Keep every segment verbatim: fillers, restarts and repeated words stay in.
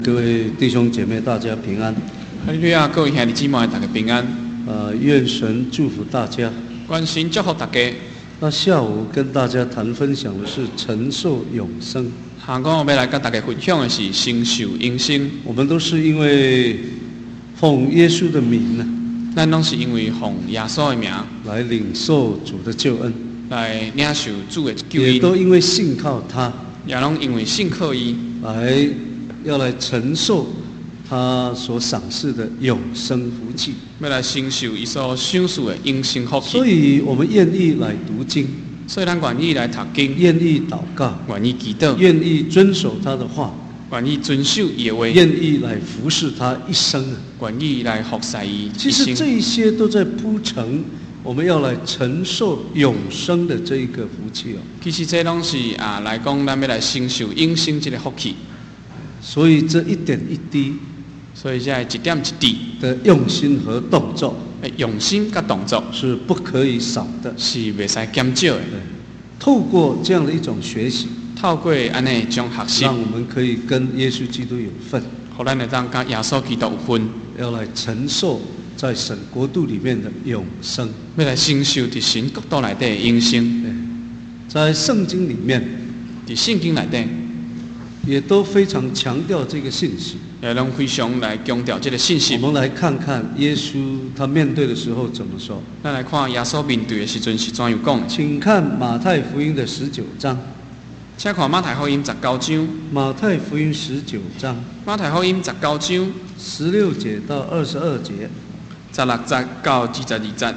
各位弟兄姐妹，大家平安。 哈利路亚，各位兄弟姊妹，大家平安。 呃，愿神祝福大家。 愿神祝福大家。 那下午跟大家谈分享的是承受永生。 下午我要来跟大家分享的是承受永生。 我们都是因为奉耶稣的名呢， 咱拢是因为奉耶稣的名来领受主的救恩， 来领受主的救恩， 也都因为信靠他， 也拢因为信靠伊， 来要来承受他所赏赐的永生福气， 要来承受伊所享受的永生福气。 所以我们愿意来读经， 所以咱愿意来读经， 愿意祷告， 愿意祈祷， 愿意遵守他的话， 愿意遵守伊的话， 愿意来服侍他一生啊！ 愿意来服侍伊一生。 其实这一些都在铺陈我们要来承受永生的这一个福气哦。 其实这拢是啊来讲，咱要来承受永生这个福气。 所以这一点一滴， 所以这一点一滴的用心和动作， 用心跟动作是不可以少的， 是袂使减少的。 透过这样的一种学习， 透过安尼种学习， 让我们可以跟耶稣基督有份， 互咱会当跟耶稣基督有份， 要来承受在神国度里面的永生， 要来承受伫神国度内底的永生。 在圣经里面， 伫圣经内底也都非常强调这个信息， 也拢非常来强调这个信息。 我们来看看耶稣他面对的时候怎么说。 咱来看耶稣面对的时阵是怎样讲的。 请看马太福音的十九章。 请看马太福音十九章。 马太福音十九章。 马太福音十九章十六节到二十二节。 十六节到二十二节。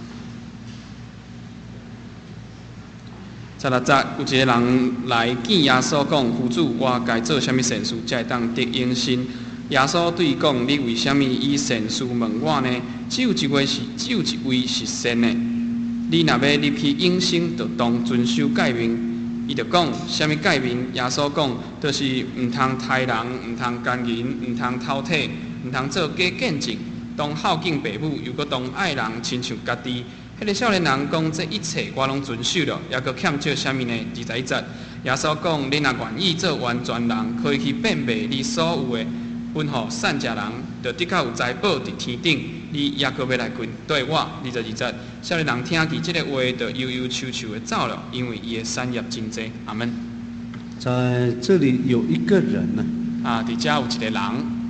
十六节有一个人来见耶稣讲：“夫主，我该做啥物善事，才会当得永生？”耶稣对伊讲：“你为什么以善事问我呢？只有一位是，只有一位是善的。你若要入去永生，就当遵守诫命。”伊就讲：“啥物诫命？”耶稣讲：“就是毋通杀人，毋通奸淫，毋通偷窃，毋通做假见证，当孝敬父母，又搁当爱人，亲像家己。”迄个少年人讲：“这一切我拢遵守了，也搁欠少啥物呢？”二十一节，耶稣讲：“你若愿意做完全人，可以去变卖你所有的，分予善食人，就的确有财宝伫天顶。你也搁要来跟对我。”二十二节，少年人听见这个话，就悠悠悄悄的走了，因为伊的产业真多。阿门。 在这里有一个人呢， 啊，伫遮有一个人。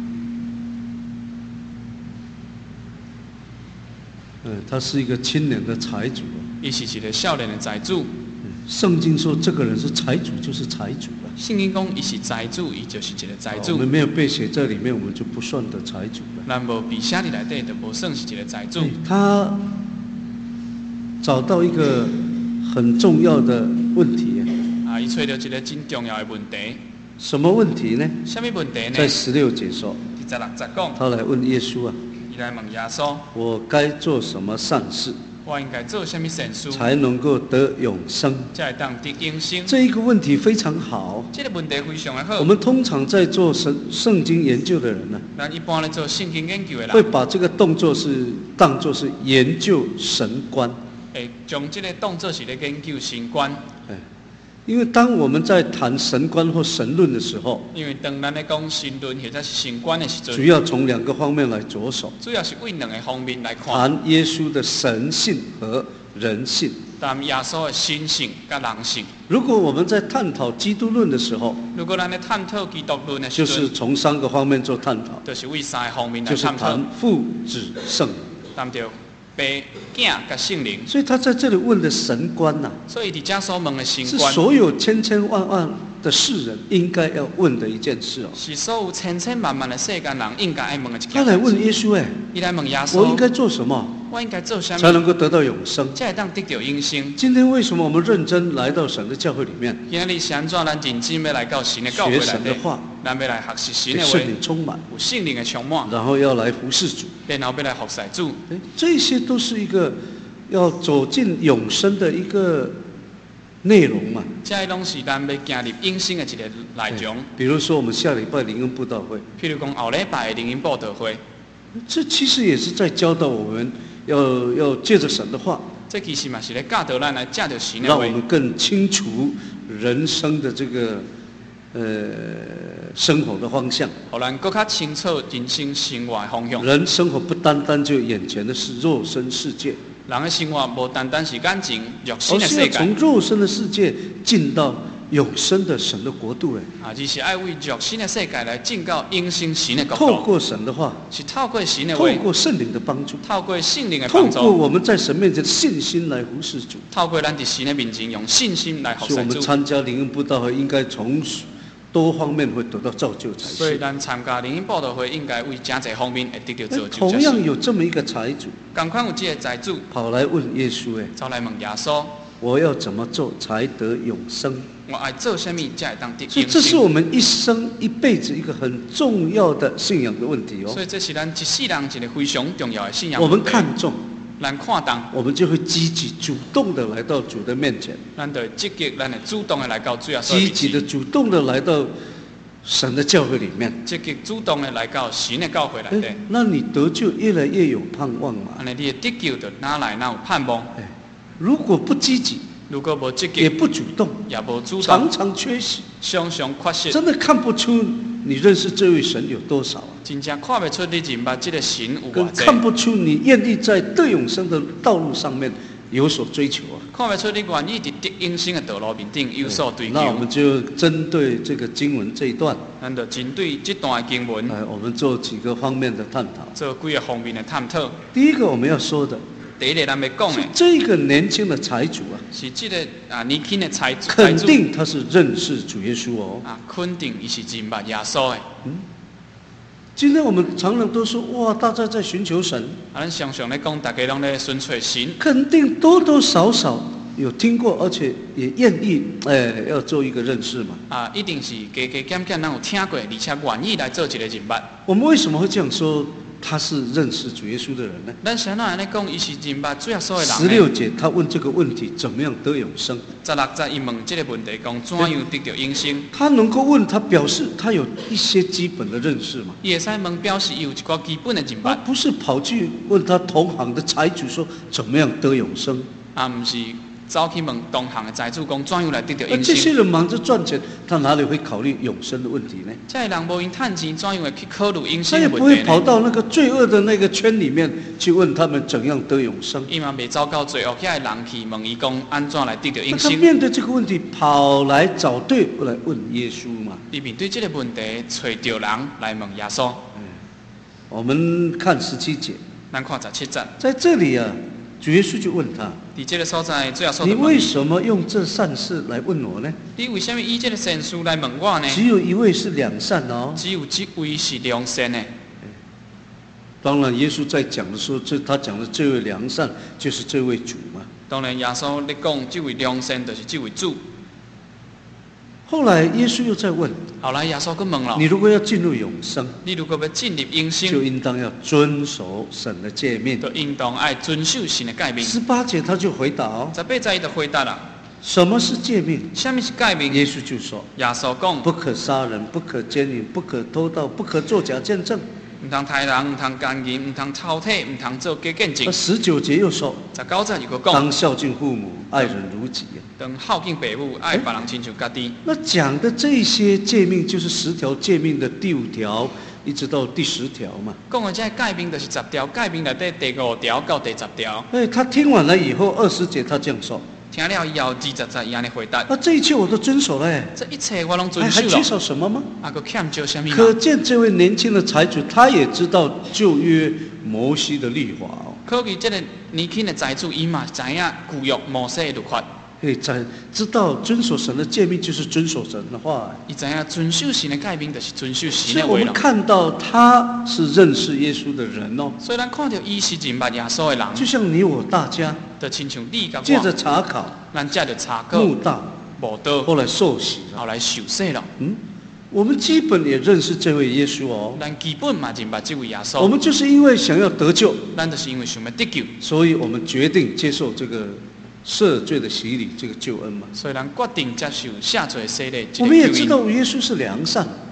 嗯，他是一个青年的财主， 伊是一个少年的财主。 圣经说这个人是财主，就是财主了。 圣经讲伊是财主，伊就是一个财主。 我们没有被写在里面，我们就不算的财主了。 咱无被写伫内底，就无算是一个财主。 他找到一个很重要的问题啊，伊找到一个真重要的问题。 什么问题呢？ 什么问题呢？ 在十六节说， 第十六节讲， 他来问耶稣啊。 伊来问耶稣：“ 我该做什么善事？ 我应该做什么善事， 才能够得永生？ 才会当得永生？” 这一个问题非常好。 这个问题非常的好。 我们通常在做神圣经研究的人呢， 咱一般咧做圣经研究的人， 会把这个动作是当作是研究神观。 会将这个当作是咧研究神观。 哎，因为当我们在谈神观或神论的时候， 因为当咱咧讲神论或者是神观的时阵， 主要从两个方面来着手。 主要是为两个方面来看。 谈耶稣的神性和人性。 谈耶稣的神性甲人性。 如果我们在探讨基督论的时候， 如果咱咧探讨基督论的时阵， 就是从三个方面做探讨。 就是为三个方面来探讨。 就是谈父、子、圣。 谈到爸、囝甲圣灵。 所以他在这里问的神观呐、啊， 所以伫遮所问的神观， 是所有千千万万的世人应该要问的一件事哦。 是所有千千万万的世间人应该爱问的一件事。 他来问耶稣哎， 伊来问耶稣， 我应该做什么？ 我应该做什么才能够得到永生？ 才会当得到永生？ 今天为什么我们认真来到神的教会里面？ 今日是安怎咱认真要来到神的教会学内底， 神的话， 咱要来学习神的话， 圣灵充满， 有圣灵的充满， 然后要来服侍主， 然后要来服侍主。 这些都是一个要走进永生的一个内容嘛。 这拢是咱要进入永生的一个内容。 比如说我们下礼拜灵恩布道会， 譬如讲后礼拜的灵恩布道会， 这其实也是在教导我们要要借着神的话， 这其实嘛是咧教导咱来借着神的话， 让我们更清楚人生的这个呃生活的方向。 互咱更较清楚人生生活的方向。 人生活不单单就眼前的是肉身世界， 人的生活无单单是眼前肉身而是要的世界， 从肉身的世界进到永生的神的国度。哎， 啊，而是爱为肉身的世界来进到永生神的国度。 透过神的话， 是透过神的话， 透过圣灵的帮助， 透过圣灵的透帮助， 过我们在神面前的信心来服侍主。 透过咱伫神的面前用信心来服所以我们侍主。 参加灵恩布道会，应该从多方面会得到造就才是。 所以咱参加灵恩布道会，应该为真侪方面会得到造就才同样是。 有这么一个财主， 同款有这个财主跑来问耶稣：哎， 走来问耶稣， 我要怎么做才得永生？ 我爱做什么才会当得所以永生？ 这是我们一生一辈子一个很重要的信仰的问题哦。 所以这是咱一世人一个非常重要的信仰我问题。 们看重， 咱看重， 我们就会积极主动的来到主的面前， 咱就会积极，咱会主动的来到主耶稣的积面前， 极的主动的来到神的教会里面。 积极主动的来到神的教会内底哎。，那你得救越来越有盼望嘛。 安尼你的得救就哪来哪有盼望？ 哎，如果不积极， 如果无积也极， 不主动， 也无主常动， 常缺席， 常常缺失， 真的看不出你认识这位神有多少啊， 真正看不出你认捌这个神有更偌济， 看不出你愿意在得永生的道路上面有所追求啊。 看不出你愿意伫得永生的道路面顶有所追求。 那我们就针对这个经文这一段， 咱就针对这段的经文， 来我们做几个方面的探讨。 做几个方面的探讨。 第一个我们要说的第一个咱要讲是的， 这个年轻的财主啊， 是这个啊年轻的财财肯主定他是认识主耶稣哦。 啊，肯定伊是认捌耶稣的。 今天我们常常都说哇，大家在寻求神， 啊，咱常常咧讲，大家拢咧寻找神， 肯定多多少少有听过，而且也愿意哎要做一个认识嘛。 啊，一定是加加减减，咱有听过，而且愿意来做一个认捌。 我们为什么会这样说？他是认识主耶稣的人呢？ 咱先安尼讲，伊是认捌主耶稣的人呢。 十六节他问这个问题，怎么样得永生？ 十六节伊问这个问题，讲怎样得到永生？ 他能够问他，表示他有一些基本的认识嘛。 伊会使问，表示伊有一个基本的认捌， 他不是跑去问他同行的财主说怎么样得永生？ 啊，毋是走去问同行的财主讲怎样来得到那这永生？ 些人忙着赚钱，他哪里会考虑永生的问题呢？ 这人无因趁钱，怎样会去考虑永他生也不会的问题呢？ 跑到那个罪恶的那个圈里面去问他们怎样得永生。 伊嘛袂走到最后，遐人去问伊讲安怎来得到那永生？ 他面对这个问题，跑来找队来问耶稣嘛。 伊面对这个问题，找着人来问耶稣。 我们看十七节， 咱看十七节， 在这里啊，主耶稣就问他： 伫这个所在，主耶稣你就问伊： 为什么用这善事来问我呢？ 你为什么以这个善事来问我呢？ 只有一位是良善哦。 只有一位是良善的。 当然，耶稣在讲的时候，这他讲的这位良善就是这位主嘛。 当然，耶稣咧讲，这位良善就是这位主。 后来耶稣又在问： 后来耶稣佮问了你：如果要进入永生， 你如果要进入永就生， 应当要遵守神的诫命。 就应当爱遵守神的诫命。 十八节他就回答哦， 十八节伊就回答啦： 什么是诫命？ 什么是诫命？ 耶稣就说： 耶稣讲： 不可杀人，不可奸淫，不可偷盗，不可作假见证。 唔通杀人，唔通奸淫，唔通偷窃，唔通做假见证那。十九节又说： 十九节又讲： 当孝敬父母，爱人如己。 当孝敬父母，爱别人亲像家己。 那讲的这些诫命，就是十条诫命的第五条，一直到第十条嘛。 讲的这诫命就是十条，诫命内底第五条到第十条。 哎，他听完了以后，二十节他这样说： 听了以后，二十节伊安尼回答： 那这一切我都遵守了，哎， 这一切我拢遵还还缺守了， 少什么吗？ 啊，佮欠少什么可嘛？ 见这位年轻的财主，他也知道旧约摩西的律法哦。 可见这个年轻的财主，伊嘛知影旧约摩西的律法， 哎，在知道遵守神的诫命就是遵守神的话。 伊知影遵守神的诫命就是遵守神所以我们的话了。 看到他是认识耶稣的人哦， 所以咱看到伊是认捌耶稣的人， 就像你我大家就亲像你甲借着我， 查考、 咱借着查考、 慕道， 无道， 后来受洗了。 后来受洗了。 嗯，我们基本也认识这位耶稣哦。 咱基本嘛认捌这位耶我稣， 们就是因为想要得救， 咱就是因为想要得救， 所以我们决定接受这个赦罪的洗礼，这个救恩嘛。 所以咱决定接受下罪洗礼。这我们也个救恩知道耶稣是良善，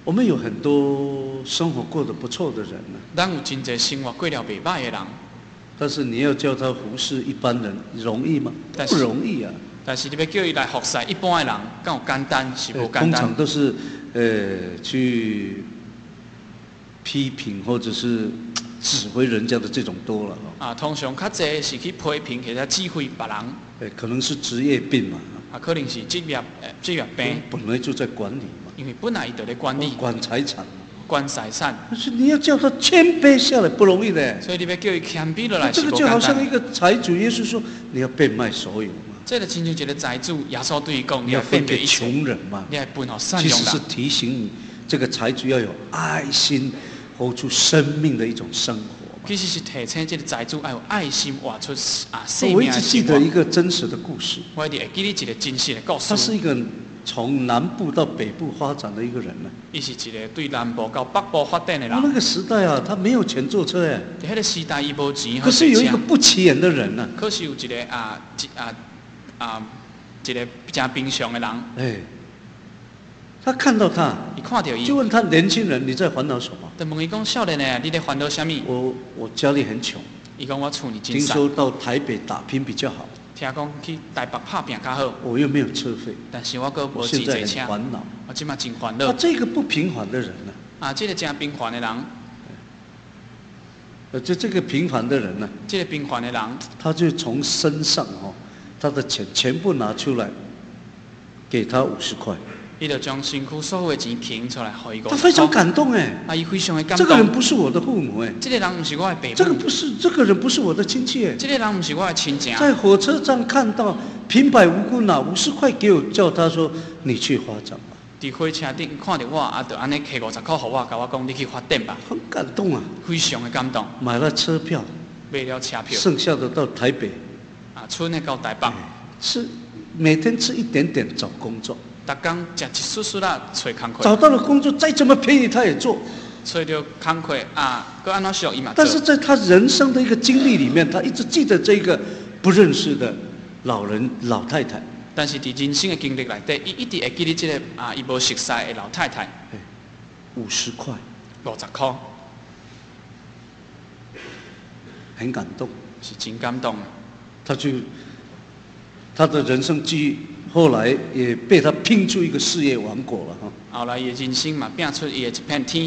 我们有很多生活过得不错的人呢、啊， 咱有真侪生活过了袂歹的人， 但是你要叫他服侍一般人容易吗？不容易啊。 但是你要叫伊来服侍一般的人，敢有简单是无简单。 通常都是呃去批评或者是指挥人家的这种多了啊，通常较侪是去批评或者指挥别人。 哎，可能是职业病嘛。 啊，可能是职业呃职业病。 本来就在管理嘛。 因为本来伊就在管理。 管财产。 管财产。 但是你要叫他谦卑下来不容易的。 所以你要叫伊谦卑落来是不简单。这个就好像一个财主，耶稣说你要变卖所有嘛。 这个亲像一个财主，耶稣对伊讲， 你要分给穷人嘛。 你要分给善良人。 其实是提醒你，这个财主要有爱心，活出生命的一种生活。 其实是提醒这个财主要有爱心，活出啊生命的生活。 我一直记得一个真实的故事。 我一直会记得一个真实的故事。 他是一个从南部到北部发展的一个人呢。 伊是一个对南部到北部发展的人。 那个时代啊，他没有钱坐车哎。 在那个时代，伊无钱。 可是有一个不起眼的人呢、啊。 可是有一个啊啊啊一个比较平常的人。 哎。他看到他，就问他年轻人你在烦恼什么？ 就问伊讲少年的，你在烦恼什么？ 我我家里很穷。 伊讲我厝里真听说到台北打拼比较好。 听讲去台北打拼较好。 我又没有车费。 但是我搁无钱坐车。 现在很烦恼。 我今嘛真烦恼。 啊，这个不平凡的人呢、 啊？啊，这个真平凡的人。 呃，就这个平凡的人呢、啊？ 这个平凡的人， 他就从身上哦，他的钱全部拿出来，给他五十块。 伊就将身躯所有的钱倾出来，给伊他非常感动哎！ 啊，伊非常的感动。 这个人不是我的父母哎。 这个人不是我的爸母。 这个不是，这个人不是我的亲戚哎。 这个人不是我的亲戚。 在火车站看到平白无故拿五十块给我，叫他说你去发展吧。 伫火车顶看到我，啊，就安尼摕五十块给我，甲我讲你去发展吧。 很感动啊！ 非常的感动。 买了车票。 买了车票。 剩下的到台北。 啊，剩的到台北。 吃，每天吃一点点找工作。 逐工食一丝丝啦，找工课。 找到了工作，再怎么便宜他也做。 找到工课啊，搁安怎俗伊嘛做。 但是在他人生的一个经历里面，他一直记得这个不认识的老人老太太。 但是伫人生的经历内底，伊一直会记得这个啊，伊无熟悉的老太太。 五十块。 五十块。 很感动。 是真感动。 他就他的人生机遇。后来也被他拼出一个事业王国了哈。 后来伊的人生嘛，拼出伊的一片天。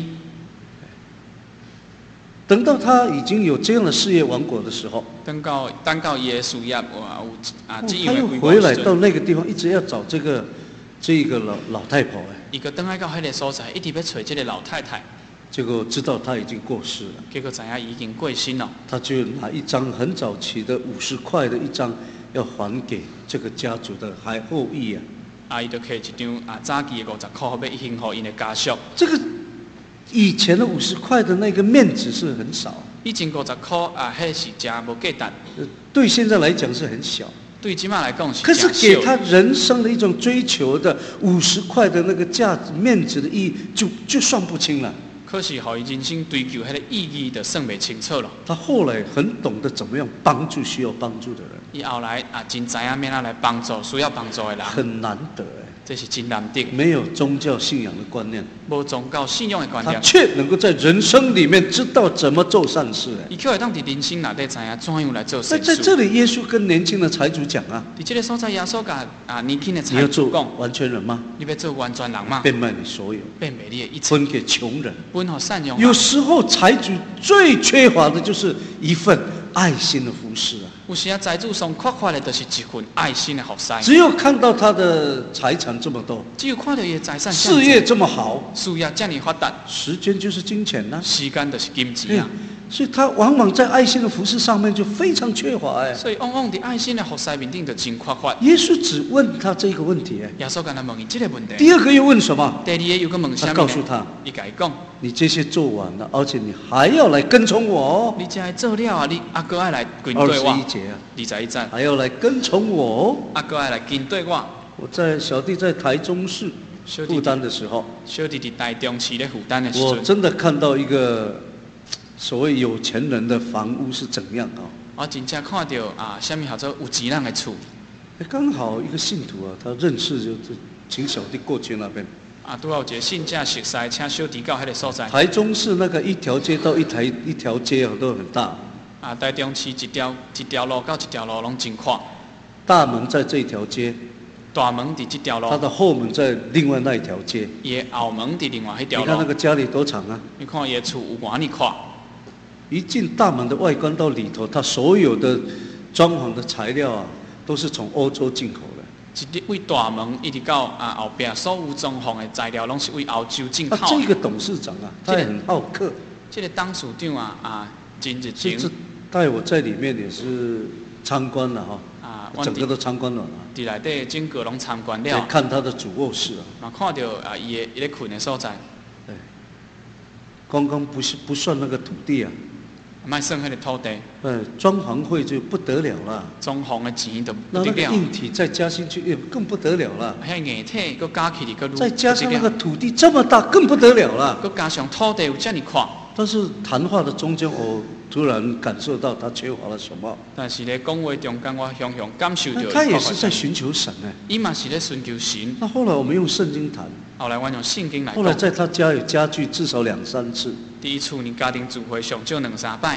等到他已经有这样的事业王国的时候， 等到等到伊的事业有啊， 他又回来到那个地方，一直要找这个这个老老太婆哎。 伊个等来到迄个所在，一直要找这个老太太。 结果知道他已经过世了。 结果知影已经过身了。 他就拿一张很早期的五十块的一张。要还给这个家族的还后裔啊！ 啊，伊就摕一张啊早期的五十块，要还给因的家属。 这个以前的五十块的那个面值是很少。 以前五十块啊，迄是真无价值。 对现在来讲是很小。 对今嘛来讲是。 可是给他人生的一种追求的五十块的那个价值面值的意义，就就算不清了。 可是，互伊人生追求迄个意义，就算袂清楚了。 他后来很懂得怎么样帮助需要帮助的人。 伊后来啊，真知影要哪来帮助需要帮助的人。 很难得哎， 这是真难得。 没有宗教信仰的观念， 无宗教信仰的观念， 他却能够在人生里面知道怎么做善事哎。 伊却会当伫人生内底知影怎样来做善事。 那在这里，耶稣跟年轻的财主讲啊， 伫这个所在，耶稣甲啊年轻的财主讲： 你要做完全人吗？ 你要做完全人吗？ 变卖你所有， 变卖你的一切， 分给穷人。 分给善良。 有时候财主最缺乏的就是一份爱心的服侍啊。 有时啊，财主上缺乏的就是一份爱心的服侍。 只有看到他的财产这么多， 只有看到伊的财产， 事业这么好， 事业这么发达， 时间就是金钱呐、啊， 时间就是金钱啊。 所以他往往在爱心的服侍上面就非常缺乏哎。 所以往往在爱心的服侍面顶就真缺乏。 耶稣只问他这个问题哎。 耶稣跟他问伊这个问题。 第二个又问什么？ 第二个又个问什么？ 他告诉他， 伊甲伊讲， 你这些做完了，而且你还要来跟从我哦。 你这些做了啊，你啊哥爱来跟对我。 二十一节啊， 二十一节还要来跟从我哦。 啊哥爱来跟对我。 我在小弟在台中市负担的时候， 小弟伫台中市咧负担的时候， 我真的看到一个所谓有钱人的房屋是怎样啊、哦？ 我真正看到啊，什么叫做有钱人的厝。 刚好一个信徒啊，他认识就请小弟过去那边。 啊，拄好有一个信者熟悉，请小弟到迄个所在。 台中市那个一条街到一台一条街都很大。 啊，台中市一条一条路到一条路拢真宽。 大门在这一条街。 大门伫这条路。 它的后门在另外那一条街。 伊的后门伫另外迄条路。 你看那个家里多长啊？ 你看伊的厝有偌尼宽。 一进大门的外观到里头，它所有的装潢的材料啊，都是从欧洲进口的。 一位大门一直到啊后边，所有装潢的材料拢是为欧洲进口。 啊，这个董事长啊，他也很好客。 这个董事长啊啊，真热情。 带我在里面也是参观了哈。啊，整个都参观了。 伫内底整个拢参观了。 看他的主卧室啊。 嘛看到啊，伊的伊咧困的所在。 对。刚刚不是不算那个土地啊。 卖算迄个土地， 呃，装潢费就不得了了。 装潢的钱都不得了。 那那个硬体再加进去，也更不得了了。 还硬体，佮加起嚟，佮再加上那个土地这么大，更不得了了。 佮加上土地有这么宽。 但是谈话的中间，我突然感受到他缺乏了什么。 但是咧讲话中间，我常常感受到。 他也是在寻求神呢。 伊嘛是咧寻求神。 那后来我们用圣经谈。 后来我用圣经来。 后来在他家有家具至少两三次。 第一次你家庭聚会上少两三摆。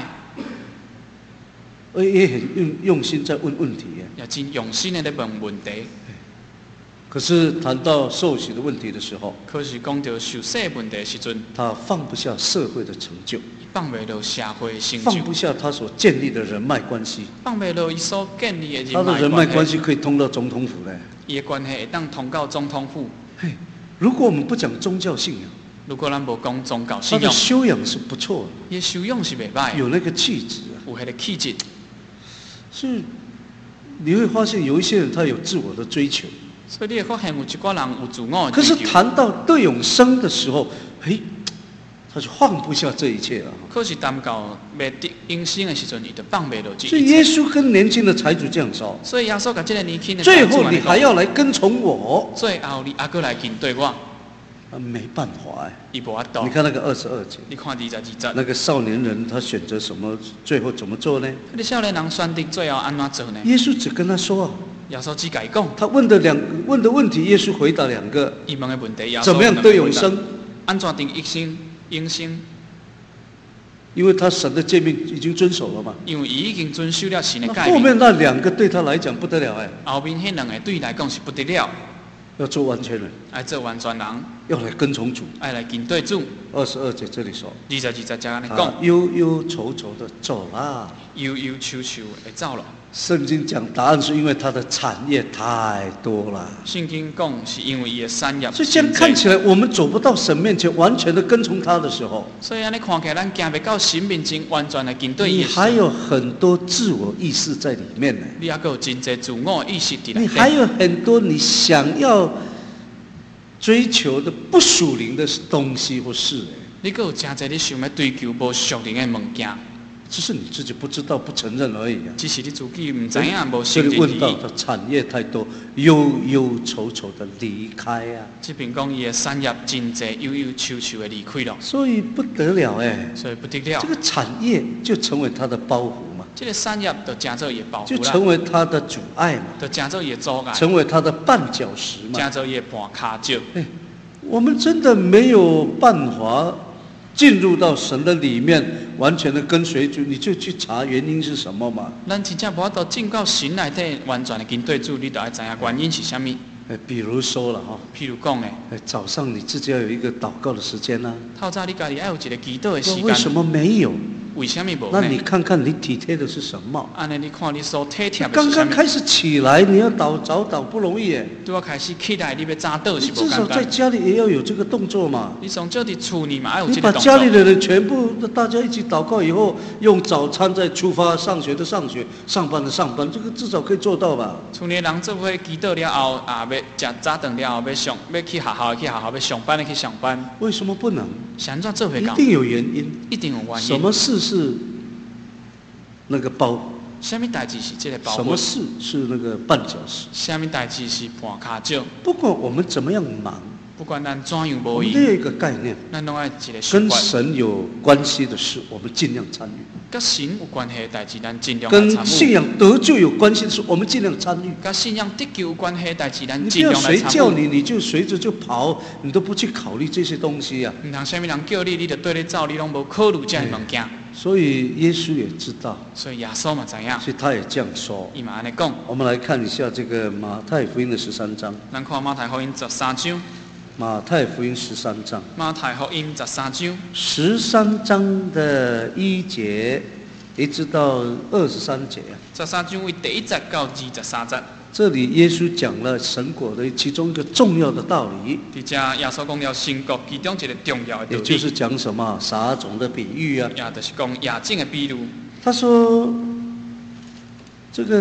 也很用用心在问问题耶。 也真用心的在问问题。 可是谈到受洗的问题的时候， 可是讲到受洗问题的时阵， 他放不下社会的成就， 放袂落社会的成就， 放不下他所建立的人脉关系， 放袂落伊所建立的人脉他的人脉关系可以通到总统府嘞。 伊的关系会当通到总统府。 嘿，如果我们不讲宗教信仰， 如果咱无讲宗教信仰， 他的修养是不错的， 伊的修养是袂歹， 有那个气质啊， 有迄个气质。 是，你会发现有一些人他有自我的追求， 所以你会发现有一寡人有自我的追求。可是谈到对永生的时候，嘿，他就放不下这一切了。 可是谈到未得永生的时阵，伊就放袂落这一切。 所以耶稣跟年轻的财主这样说。 所以耶稣甲这个年轻的最后你还要来跟从我。 最后你还阁来跟对我。 啊，没办法哎， 伊无法度。 你看那个二十二节， 你看二十二节， 那个少年人他选择什么，最后怎么做呢？ 那个少年人选择最后安怎做呢？ 耶稣只跟他说啊， 耶稣只甲伊讲， 他问的两问的问题，耶稣回答两个。 伊问的问题，耶稣怎么样得永生？ 安怎定一生永生？ 因为他神的诫命已经遵守了嘛。 因为伊已经遵守了神的诫命。 后面那两个对他来讲不得了哎。 后面迄两个对伊来讲是不得了。 要做完全人， 爱做完全人， 要来跟从主， 爱来跟对主。 二十二节这里说， 二十二节这样来讲， 忧忧愁愁的走啦， 忧忧愁愁的走了。 圣经讲答案是因为它的产业太多了。 圣经讲是因为伊的产业。 所以这样看起来，我们走不到神面前，完全的跟从他的时候， 所以安尼看起来，咱行不到神面前，完全的跟对伊。 你还有很多自我意识在里面呢。 你还有真侪自我意识在里面。 你还有很多你想要追求的不属灵的东西或事。 你还有真侪你想要追求无属灵的物件。 只是你自己不知道、不承认而已啊！ 只是你自己唔知影、无承认。 这里问到的产业太多，忧忧愁愁的离开啊！ 这边讲伊的产业真侪，忧忧愁愁的离开了。 所以不得了哎！ 所以不得了。 这个产业就成为他的包袱嘛。 这个产业就成做伊的包袱啦。 就成为他的阻碍嘛。 就成做伊的阻碍。 成为他的绊脚石嘛。 成做伊的绊卡石。 哎，我们真的没有办法进入到神的里面，完全的跟随主，你就去查原因是什么嘛？ 咱真正无法度进到神内底，完全的跟对主，你就要知影原因是什么。 哎，比如说了哈， 譬如讲诶， 哎，早上你自己要有一个祷告的时间呢、 啊。透早你家己要有一个祈祷的时间。 为什么没有？ 为什么无？ 那你看看你体贴的是什么？ 安尼你看你所体贴的是刚刚开始起来，你要祷早祷不容易耶。 对我开始起来，你要早祷是不简单。 至少在家里也要有这个动作嘛。 你从这里厝里嘛，要有这个动作。你把家里的人全部大家一起祷告以后，用早餐再出发，上学的上学，上班的上班，这个至少可以做到吧？ 厝里人做伙祈祷了后，啊，要食早顿了后，要上要去学校去学校，要上班的去上班。 为什么不能？ 想怎做会到？ 一定有原因。 一定有原因。 什么事是那个包？ 什么代志是这个包？ 什么事是那个绊脚石？ 什么代志是绊卡石？ 不管我们怎么样忙， 不管咱怎样无伊， 我们都有一个概念， 咱拢爱一个习跟惯。 神有关系的事，我们尽量参与； 甲神有关系的代志，咱尽量来跟参与。 信仰得救有关系的事，我们尽量参与。 甲信仰得救有关系的代志，咱你不要尽量来参与。 谁叫你，你就随着就跑，你都不去考虑这些东西啊。 唔通啥物人叫你，你就对你走，你拢无考虑这样物件。 所以耶稣也知道， 所以耶稣嘛知影， 所以他也这样说。 伊嘛安尼讲。 我们来看一下这个马太福音的十三章。 咱看马太福音十三章。 马太福音十三章。 马太福音十三章。 十三章的一节一直到二十三节啊。 十三章为第一节到二十三节。 这里耶稣讲了神国的其中一个重要的道理。 伫遮耶稣讲了神国其中一个重要的道理。 也就是讲什么撒种的比喻啊。 也就是讲野种的比喻。 他说，这个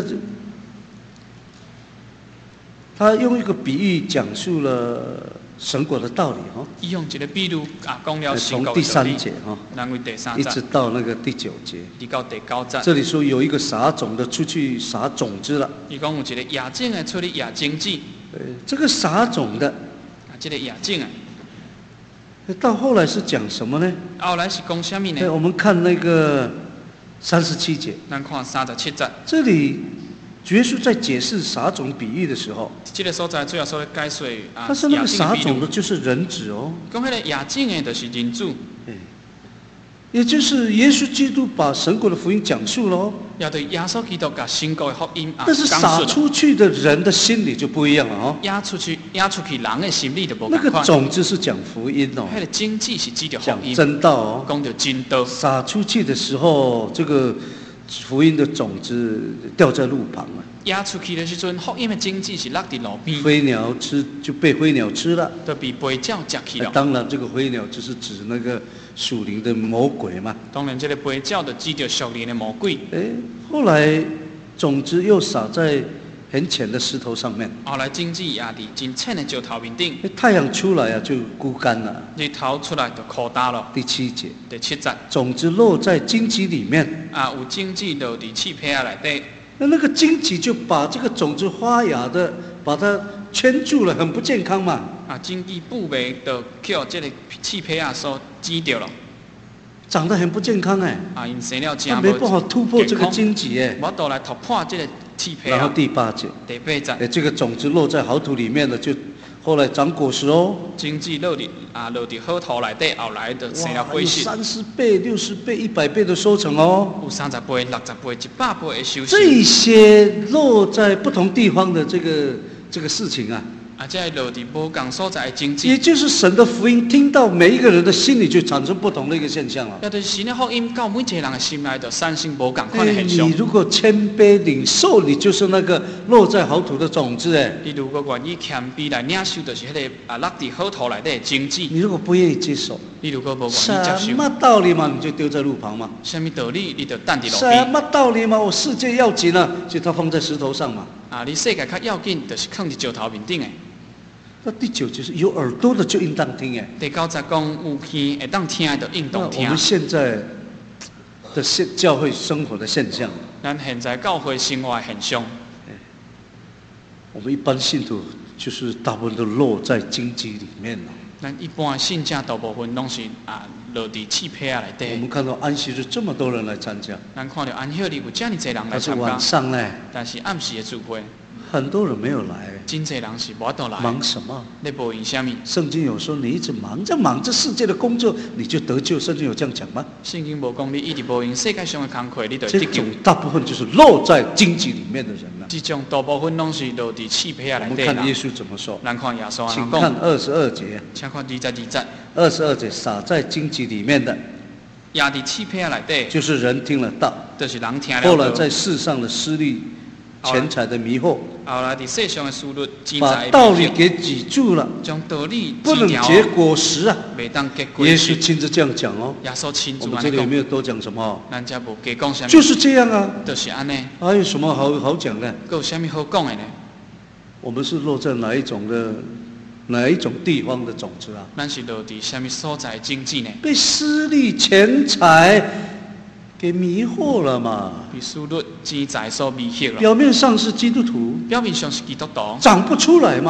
他用一个比喻讲述了神国的道理哈。 伊用一个比喻啊讲了神国的道理。 从第三节哈， 咱为第三一节， 直到那个第九节。 直到第九节。 这里说有一个撒种的出去撒种子了。 伊讲有一个野种的出去野种子。 呃，这个撒种的， 啊，这个野种啊， 到后来是讲什么呢？ 后来是讲什么哎， 呢？ 我们看那个三十七节， 咱看三十七节。 这里耶稣在解释撒种比喻的时候， 这个所在最后所咧解说啊， 他说那个撒野比喻种的就是人子哦。 讲迄个野种的，就是人子。 哎，也就是耶稣基督把神国的福音讲述了哦。 也对耶稣基督甲神国的福音啊但是撒出去的人的心里就不一样了哦。 野出去，野出去，人的心理就无那个同款。 种子是讲福音哦， 迄个经济是指着福讲音， 真道哦。 讲着真道。 撒出去的时候，这个福音的种子掉在路旁了。 野出去的时阵，福音的经济是落伫路边， 飞鸟吃就被飞鸟吃了。 就被飞鸟食去了。 当然，这个飞鸟就是指那个属灵的魔鬼嘛。 当然，这个飞鸟就指着属灵的魔鬼。 哎，后来种子又撒在很浅的石头上面。 后来经济也伫真浅的石头面顶。 太阳出来啊，就枯干了。 日头出来就枯干了。 第七节， 第七节， 种子落在荆棘里面。 啊，有种子落伫气皮啊内底。 那那个荆棘就把这个种子发芽的，把它圈住了，很不健康嘛。 啊，经济布围就叫这个气皮啊所挤掉了。 长得很不健康哎。 啊，因生了真他没办法突破这个荆棘哎。 无倒来突破这个气皮啊。 然后第八节， 第八节， 哎，这个种子落在好土里面了，就后来长果实哦。 经济落伫啊落伫好土内底，后来就生了果实。 三十倍、六十倍、一百倍的收成哦。 有三十倍、六十倍、一百倍的收成。 这些落在不同地方的这个这个事情啊。 啊，这落伫无共所在的经济， 也就是神的福音听到每一个人的心里，就产生不同的一个现象了。 也就是神的福音到每一个人的心内，就产生无共款的现象。 你如果谦卑领受，你就是那个落在好土的种子哎。 你如果愿意谦卑来领受，就是迄个啊落伫好土内底的经济。 你如果不愿意接受， 你如果无愿意接受， 什么道理嘛，你就丢在路旁嘛。 什么道理，你就等伫路什边。 么道理嘛？我世界要紧啊，就它放在石头上嘛。 啊，你世界较要紧，就是放伫石头面顶的。 那第九就是有耳朵的就应当听哎。 第九节讲有耳会当听的，就应当听。 我们现在的现教会生活的现象， 咱现在教会生活的现象， 我们一般信徒就是大部分都落在荆棘里面了。 咱一般信者大部分拢是啊落伫气皮啊内底。 我们看到安息日这么多人来参加， 咱看到安息日有这么多人来但是参加， 晚上呢， 但是暗时的聚会， 很多人没有来。 真侪人是无法度来。 忙什么？ 你无因什么？ 圣经有说你一直忙着忙着世界的工作，你就得救。圣经有这样讲吗？ 圣经无讲你一直无因世界上的工课，你就这得救。 种大部分就是落在荆棘里面的人了。 这种大部分拢是落伫气皮啊内底我们看耶稣怎么说？ 咱看耶稣安请怎讲？ 看二十二节。 请看二十二节。 二十二节撒在荆棘里面的， 也伫气皮啊内底， 就是人听了道， 就是人听了后来道。 在世上的私利、钱财的迷惑， 后来伫世上的思虑、钱把财的道理迷惑给挤住了， 将道理不能挤掉结果实啊。 袂当结果耶实。 稣亲自这样讲哦。 耶稣亲我们这自安尼讲， 里有没有多讲什么？ 咱遮无加讲啥物， 就是这样啊， 就是安尼。 还有什么好好讲的？ 佫有啥物好讲的呢？ 我们是落在哪一种的哪一种地方的种子啊？ 咱是落伫啥物所在的经济呢？ 被私利、钱财给迷惑了嘛。 被思虑、钱财所迷惑了。 表面上是基督徒， 表面上是基督徒， 长不出来嘛。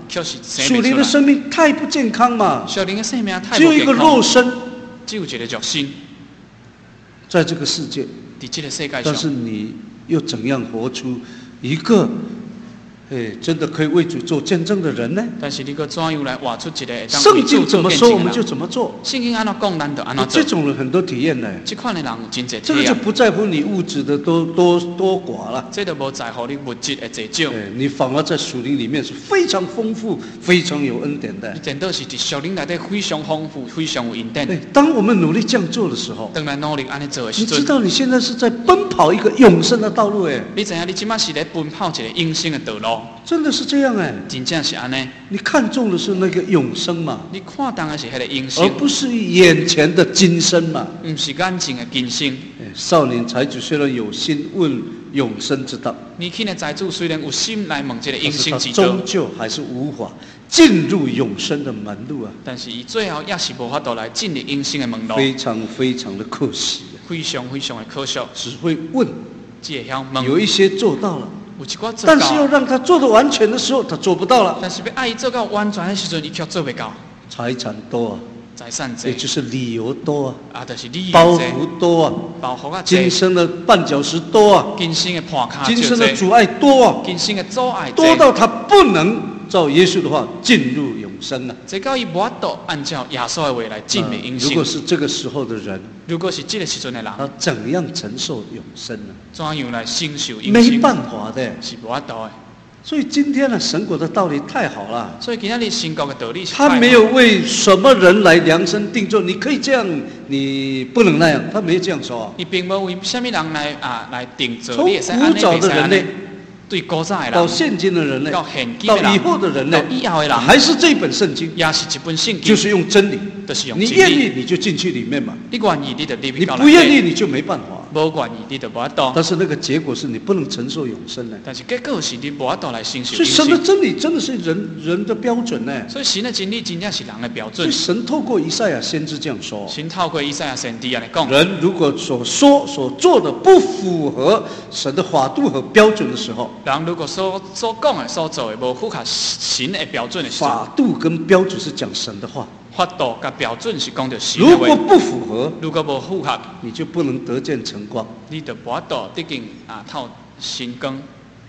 确实生属灵的不出来。 生命太不健康嘛， 属灵的生命太只有一个无健康， 肉身只有一个肉身， 在这个世界， 在这个世界但是上， 你又怎样活出一个，哎，真的可以为主做见证的人呢？ 但是你个怎样来画出一个会当圣为主经怎么做见说我们就证的人？ 怎么做， 圣经安怎讲，咱就安怎做这。种人很多体验呢。 这款的人有真侪这个就体验， 不在乎你物质的多多多寡了， 这都无在乎你物质的多少， 哎，你反而在属灵里面是非常丰富、非常有恩典的你。真倒是伫属灵内底非常丰富、非常有恩典。 哎，当我们努力这样做的时候， 当然努力安尼做的时阵， 你知道你现在是在奔跑一个永生的道路，哎， 你知影你即马是咧奔跑一个永生的道路， 真的是这样哎。 真正是安尼。 你看重的是那个永生嘛， 你看当的是迄个永而生， 不是眼前的今生嘛。 毋是眼前的今生。 哎，少年财主虽然有心问永生之道， 年轻的财主虽然有心来问这个永但是他生之道终，究还是无法进入永生的门路啊， 但是伊最后也是无法度来进入永生的门路， 非常非常的可惜啊， 非常非常的可惜。 只会问， 只会晓问， 有一些做到了， 有一寡做但是要到， 让他做的完全的时候，他做不到了。 但是要爱伊做到完全的时阵，伊却做袂到。 财产多啊， 财产也济， 就是理由多啊， 啊，就是理由包济， 袱多啊， 包袱啊今济， 生的绊脚石多啊， 今生的破卡今就济， 生的阻碍多啊， 今生的阻碍多到他不能照耶稣的话进入永生啊。 这到伊无法度按照耶稣的话来进入永如果生。 是这个时候的人， 如果是这个时阵的人， 他怎样承受永生呢？ 怎样来承受永没生？ 办法的。 是无法度的。 所以今天呢，神国的道理太好了， 所以今仔日神国的道理是他太好没有为什么人来量身定做，你可以这样，你不能那样，他没有这样说啊。 伊并无为什么人来啊来定做， 从你会使安尼， 古早的人类袂使安尼。对古早的人， 到现今的人类， 到现今到以的人， 后的人类到，以后的人， 还是这本圣经， 也是一本圣经， 就是用真理。 就是用真你愿意理。 你就进去里面嘛， 你愿意，你就入去你到不愿意内底， 你就没办法。 无愿意，你就无法度。 但是那个结果是你不能承受永生的。 但是结果是你无法度来承受永所以神的生。 真理真的是人人的标准呢。 所以神的真理真正是人的标所准以。神透过以赛亚先知这样说： 神透过以赛亚先知安尼讲， 人如果所说所做的不符合神的法度和标准的时候， 人如果所所讲的、所做的无符合神的标准的时候， 法度跟标准是讲神的话。 法度甲标准是讲着神的话。 如果不符合， 如果无符合， 你就不能得见晨光。 你就无法度得见啊透神光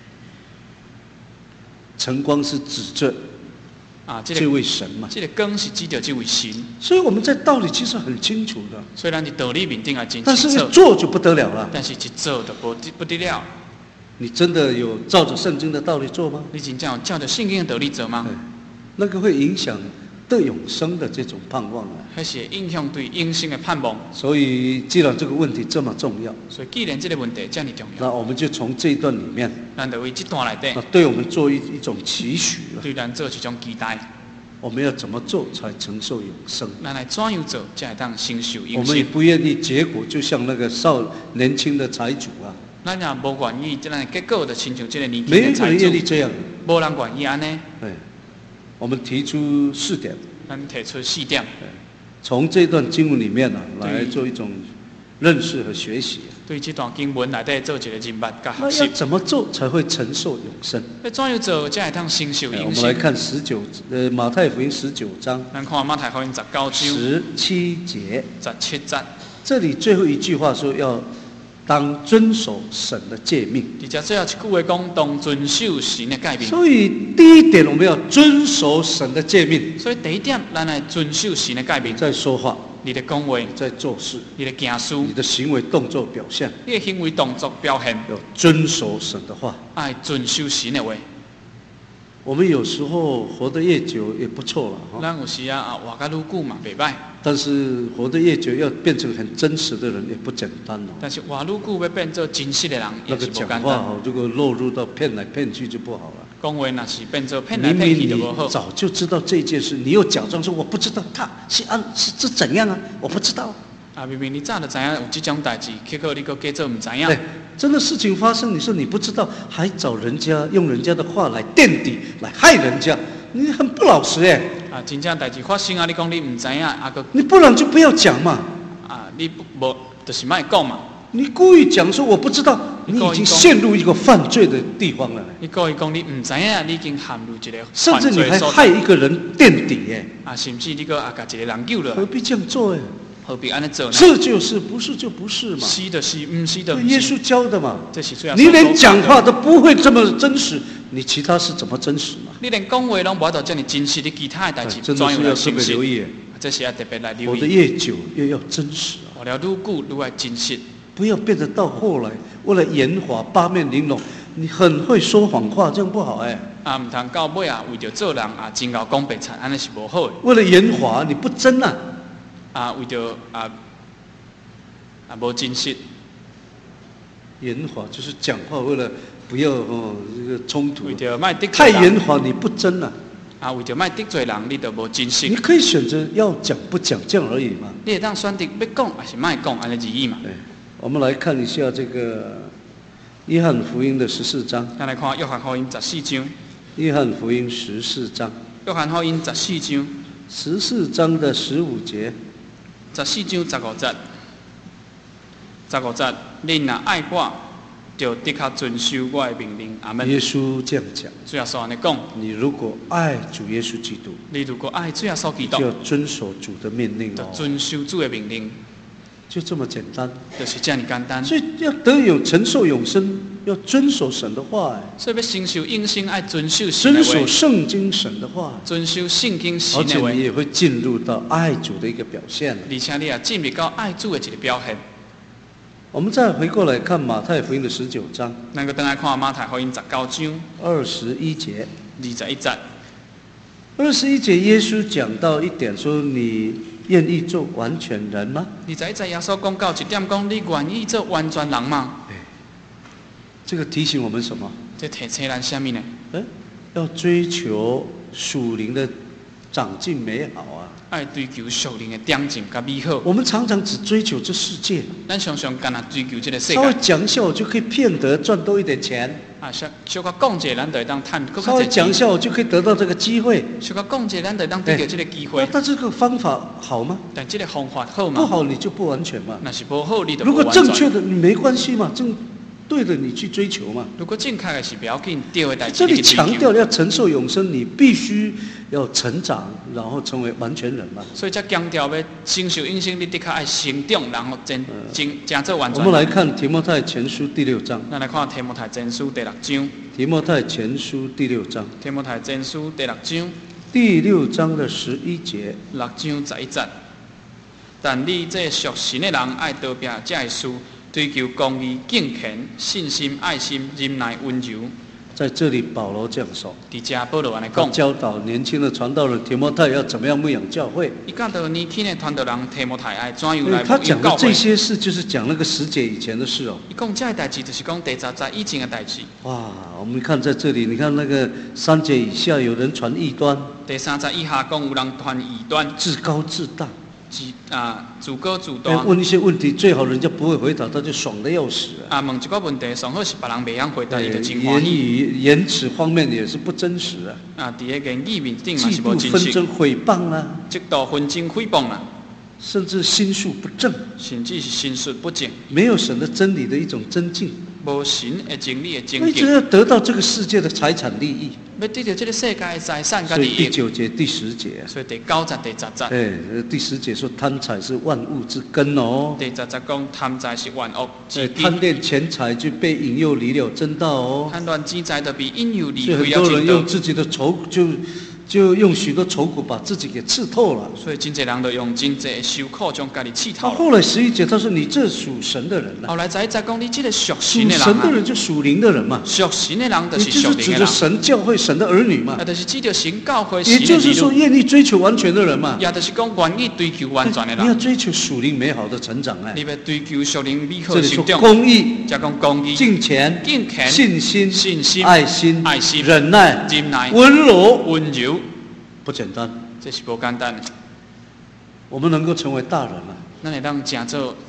晨光是指着啊，这这个位神嘛。 这个光是指着这位神。 所以我们在道理其实很清楚的， 虽然伫道理面顶也真但是清楚， 一做就不得了了。 但是一做就无不得了。 你真的有照着圣经的道理做吗？ 你真正有照着圣经的道理做吗？ 对，那个会影响得永生的这种盼望啊。 还是会影响对永生的盼望？ 所以，既然这个问题这么重要， 所以既然这个问题这么重要， 那我们就从这一段里面， 咱就为这段内底那对我们做一一种期许了。 对咱做一种期待， 我们要怎么做才承受永生？ 咱来怎样做才会当承受我永生？ 们也不愿意结果就像那个少年轻的财主啊， 咱也无愿意，这样的结果就亲像这个年轻没有的财一个人愿意主， 这样。 无人愿意安尼。 对，我们提出四点， 咱提出四点， 从这段经文里面呢、啊、 对来做一种认识和学习。 对这段经文内底做一个认捌甲那学习。 要怎么做才会承受永生？ 要怎样做才会当承受永哎我们来生？ 看十九，呃，马太福音十九章咱看马太福音十九章十七节， 十七节， 这里最后一句话说要当遵守神的诫命。 而且最后一句话讲，当遵守神的诫命。 所以第一点，我们要遵守神的诫命， 所以第一点，咱来遵守神的诫命。 在说话， 你的讲话， 你在做事， 你的行事， 你的行为动作表现， 你的行为动作表现， 要遵守神的话。 爱遵守神的话。 我们有时候活得越久也不错了哈， 咱有时啊啊活甲愈久嘛袂歹， 但是活得越久要变成很真实的人也不简单哦。 但是活愈久要变做真实的人那个也是无简单。 讲话哦，如果落入到骗来骗去就不好了。 讲话若是变做骗来明骗明你去就无好。 早就知道这件事，你又假装说我不知道，他是按是这怎样啊？我不知道。 啊，明明你早就知影有这种代志，结果你搁假做唔知影。 对，真的事情发生，你说你不知道，还找人家用人家的话来垫底，来害人家，你很不老实哎。 啊，真正代志发生啊，你讲你唔知影，啊个你不然就不要讲嘛。 啊，你不无就是莫讲嘛。 你故意讲说我不知道，你已经陷入一个犯罪的地方了。 你故意讲你唔知影，你已经陷入一个甚至你还犯罪所害一个人垫底耶！ 啊，甚至你个啊，甲一个人救了， 何必这样做哎？ 何必安尼做呢？ 是就是，不是就不是嘛。 是的是，唔是的不是。 耶稣教的嘛。 这是最你连讲话都不会这么真实，你其他是怎么真实嘛？ 你连讲话拢无法度这么真实，你其他的代志真的是要特别留意。 这是要特别来留意。 活得越久越要真实啊！ 活了愈久愈要真实。 不要变得到后来为了圆滑八面玲珑，你很会说谎话，这样不好哎。 啊，唔通到尾啊，为着做人啊，真够讲白贼，安尼是无好的。 为了圆滑，你不真啊。 啊，为着啊啊无真实。 圆滑就是讲话为了不要哦这个冲突。 为着卖得罪太圆滑，你不真啊。 啊，为着卖得罪人，你就无真实。 你可以选择要讲不讲，这样而已嘛。 你会当选择要讲还是卖讲，安尼而已嘛。 对。我们来看一下这个约翰福音的十四章。 咱来看约翰福音十四章。 约翰福音十四章。 约翰福音十四章。 十四章的十五节。 十四章十五节。十五节，恁若爱我，就的确遵守我的命令。阿门。 耶稣这样讲。 主耶稣安尼讲。你如果爱主耶稣基督， 你如果爱主耶稣基督， 就要遵守主的命令哦。 遵守主的命令。 就这么简单， 就是这样简单。 所以要得有承受永生，要遵守神的话。 所以要承受永生，爱遵守神的话。 遵守圣经神的话， 遵守圣经神的话。 而且你也会进入到爱主的一个表现。 而且你也进入到爱主的一个表现。 我们再回过来看马太福音的十九章。 咱个等来看马太福音十九章二十一节。 二十一节。 二十一节，耶稣讲到一点，说你愿意做完全人吗？ 二十一节耶稣讲到一点，讲你愿意做完全人吗？ 这个提醒我们什么？ 这提醒咱什么呢？ 哎，要追求属灵的长进美好啊！ 爱追求属灵的长进甲美好。 我们常常只追求这世界， 咱常常干那追求这个世界。 稍微讲一下，我就可以骗得赚多一点钱。 啊，小小可讲者，咱就会当赚更稍微讲一下，我就可以得到这个机会。 小可讲者，咱就会当得到这个机会。 但这个方法好吗？ 但这个方法好吗？ 不好，你就不完全嘛。 那是不好，你就如果正确的，你没关系嘛，正对的，你去追求嘛。 如果正确的是不要紧，对的代志。 这里强调要承受永生，你必须要成长，然后成为完全人嘛。 所以才强调要承受永生，你的确要成长，然后真真真做完全。 我们来看提摩太前书第六章。 咱来看提摩太前书第六章。 提摩太前书第六章。 提摩太前书第六章。 第六章的十一节。 六章十一节。但你这属神的人，爱多拼这的事。追求公义、敬虔、信心、爱心、忍耐、温柔。 在这里，保罗这样说。 伫这保罗安尼讲， 教导年轻的传道人提摩太要怎么样牧养教会。 伊教导年轻的传道人提摩太爱怎样来牧养教会。 他讲的这些事，就是讲那个十节以前的事哦。 伊讲这个代志，就是讲第十节以前的代志。 哇，我们看在这里，你看那个三节以下有人传异端。 第三节以下讲有人传异端， 自高自大。 自啊自高自大。 问一些问题，最好人家不会回答，他就爽得要死啊！啊，问一个问题，上好是别人袂晓回答，伊就真欢喜。言语、言辞方面也是不真实啊。 啊，伫个言语面顶嘛是无真实。 嫉妒、纷争、诽谤啦， 嫉妒、纷争、诽谤啦， 甚至心术不正， 甚至是心术不正， 没有神的真理的一种增进。 无神的真理的增进。 一直要得到这个世界的财产利益。 要得到这个世界的财产甲利益。 利益。 所以第九节、第十节。 所以第九节、第十节。 哎，第十节说贪财是万物之根哦。 第十节讲贪财是万恶之根。 贪恋钱财就被引诱离了真道哦。 贪恋钱财就被引诱离开了真道。所以很多人用自己的愁就。就用许多愁苦把自己给刺透了， 所以真侪人就用真侪的受苦将家己刺透了。 后来十一节他说：“你这属神的人了。” 后来十一节讲你这个属神的人啊。 属神的人就属灵的人嘛。 属神的人就是属灵的人。 你就是指着神教会神的儿女嘛。 也就是指着神教会神的儿女。 也就是说，愿意追求完全的人嘛。 也就是讲，愿意追求完全的人。 你要追求属灵美好的成长哎。 你要追求属灵美好的成长。 这里说公义， 再讲公义， 敬虔， 敬虔， 信心， 信心， 爱心， 爱心， 忍耐， 忍耐， 温柔， 温柔。 不简单， 这是不简单的。 我们能够成为大人了， 咱会当真做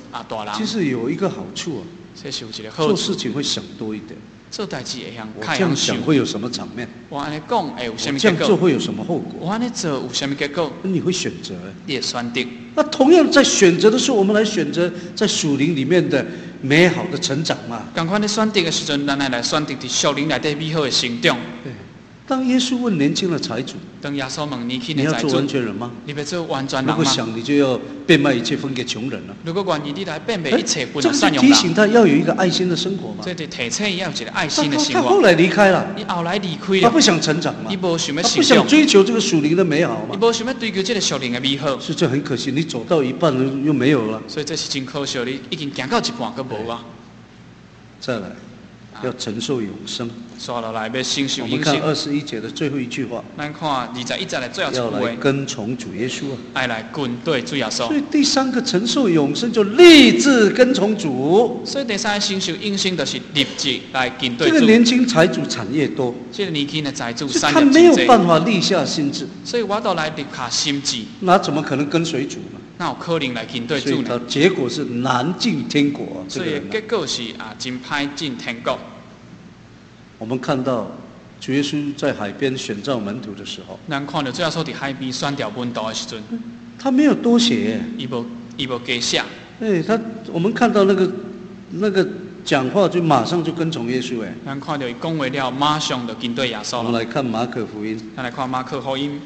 啊大人。 其实有一个好处啊， 这是有一个好做处， 事情会想多一点。 做代志会晓我这样较晓想想。会有什么场面？ 我安尼讲会有啥物这样结果？ 做会有什么后果？ 我安尼做有啥物结果？ 你会选择。 你会选择。 那同样在选择的时候，我们来选择在属灵里面的美好的成长嘛。 同款咧选择的时阵，咱来来选择伫属灵内底美好的成长。 对。当耶稣问年轻的财主， 当耶稣问年轻你要做的财主， 完全人吗？ 你要做完全人如果吗？ 想你就要变卖一切分给穷人了。 如果愿意你来变卖一切分这个就给善良提醒人， 他要有一个爱心的生活嘛。 这就提醒伊要有一个爱他心的生他他后活。 来离开了， 你后来离开了， 他不想成长嘛你，无想要他不成长， 想追求这个属灵的美好嘛， 你无想要追求这个属灵的美好， 所以这很可惜，你走到一半了又没有了。 所以这是真可惜，你已经行到一半，佮无啊。 再来，要承受永生。 刷落来要承受我们看永生。 二十一节的最后一句话， 咱看二十一节的最后一句要来话， 跟从主耶稣啊。 爱来跟对主耶稣所。以第三个承受永生就立志跟从主。 所以第三个承受永生就是立志来跟对这个主。 年轻财主产业多， 这个年轻的财主所以产他没有业真多， 办法立下心志， 所以我都来立下心志， 那怎么可能跟随主呢？ 那有可能来跟对主所以他呢？ 结果是难进天国、啊。这所以个人、啊， 结果是啊，真歹进天国。 我们看到主耶稣在海边选召门徒的时候， 咱看到主耶稣伫海边选调门徒的时阵， 他没有多写。 伊无伊无加写， 哎，他我们看到那个那个讲话就马上就跟从耶稣。哎， 咱看到伊讲话了，马上就跟对耶我稣了。 们来看马可福音， 咱来看马可福音，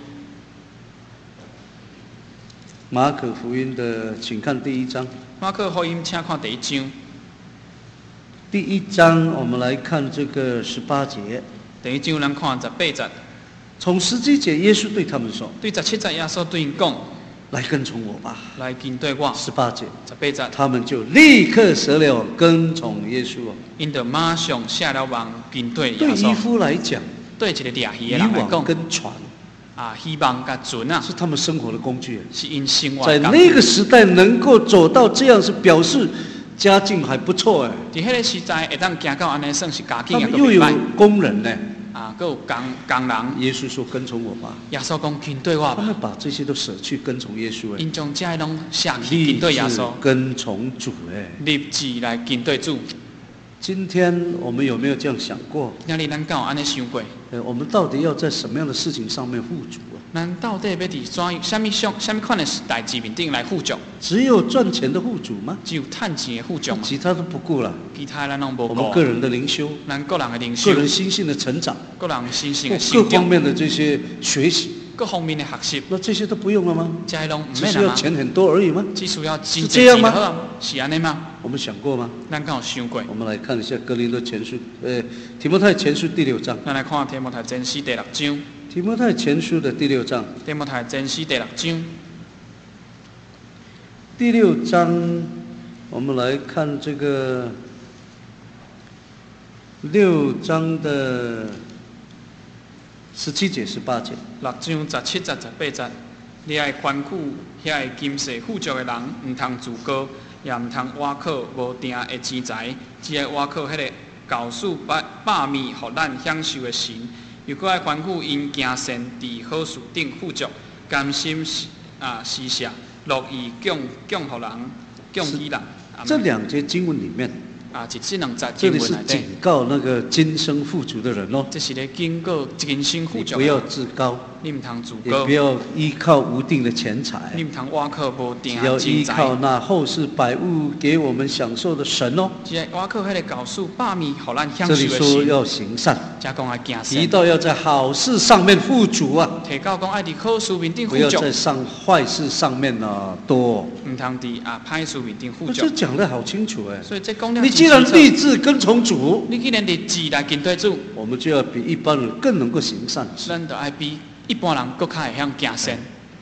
马可福音的，请看第一章。 马可福音，请看第一章。 第一章我们来看这个十八节， 第一章咱看十八节， 从十七节耶稣对他们说对十七节耶稣对因讲，：“ 来跟从我吧。 来跟对我。” 十八节， 十八节， 他们就立刻舍了跟从耶稣哦。 因就马上下了网跟对对渔耶稣。 夫来讲， 对一个掠鱼渔的人来网讲， 跟船啊，希望甲船啊， 是他们生活的工具。 是因生活在的工具。 那个时代能够走到这样，是表示家境还不错哎。 伫迄个时代，会当行到安尼，算是家境他们又有也个袂歹。 工人呢。 啊，佮有工工人， 耶稣说：“跟从我吧。 耶稣讲跟对”我吧， 他们把这些都舍去跟从耶稣哎， 因将这些拢下去立跟对耶志稣， 跟从主哎。 立志来跟对主。 今天我们有没有这样想过？ 今日咱敢有安尼想过？ 呃，我们到底要在什么样的事情上面富足啊？ 咱到底要伫怎什么上什么款的代志面顶来富足？ 只有赚钱的富足吗？ 只有趁钱的富足嘛？ 其他都不顾了。 其他咱拢无顾。 我们个人的灵修、 咱个人的灵修个，人心性的成长， 个人心性各的成长， 方面的这些学习， 各方面的学习， 那这些都不用了吗？ 这些拢唔只免了吗？ 是要钱很多而已吗？ 只需要真是这样吗就好啊，是安尼吗？ 我们想过吗？ 咱敢有想过？ 我们来看一下《格林多前书》，呃，提摩太前书第六章， 咱来看提摩太前书第六章， 提摩太前书的第六章， 提摩太前书第六章， 第六章，我们来看这个六章的十七节、十八节。 六章十七节、十八节，你爱宽苦遐个金世富足的人，毋通自高，也毋通挖靠无定的钱财，只爱挖靠迄个教书百百面，互咱享受的神。又搁爱宽苦因行善，伫好事顶富足，甘心啊施舍，乐意供供互人，供予人。阿这们两节经文里面， 啊，就这两节这里是经文内底警，告那个今生富足的人哦， 这是咧警告今生富足你不要的人， 自高， 你毋通自高也不。要依靠无定的钱财你，毋通挖靠无定只要的钱依靠财， 那后世百物给我们享受的神哦。 只要挖靠迄个教书百面，互咱享这受的神。 里说要行善， 才讲爱行提善， 到要在好事上面富足啊， 提到讲爱伫好事面顶富足， 不要在上坏事上面呢多。 毋通伫啊歹事面顶富足这。讲得好清楚哎。 所以这讲了你既然真清楚立志跟从主， 你既然立志来跟对主， 我们就要比一般人更能够行善事。 咱就爱比一般人更较会晓行善。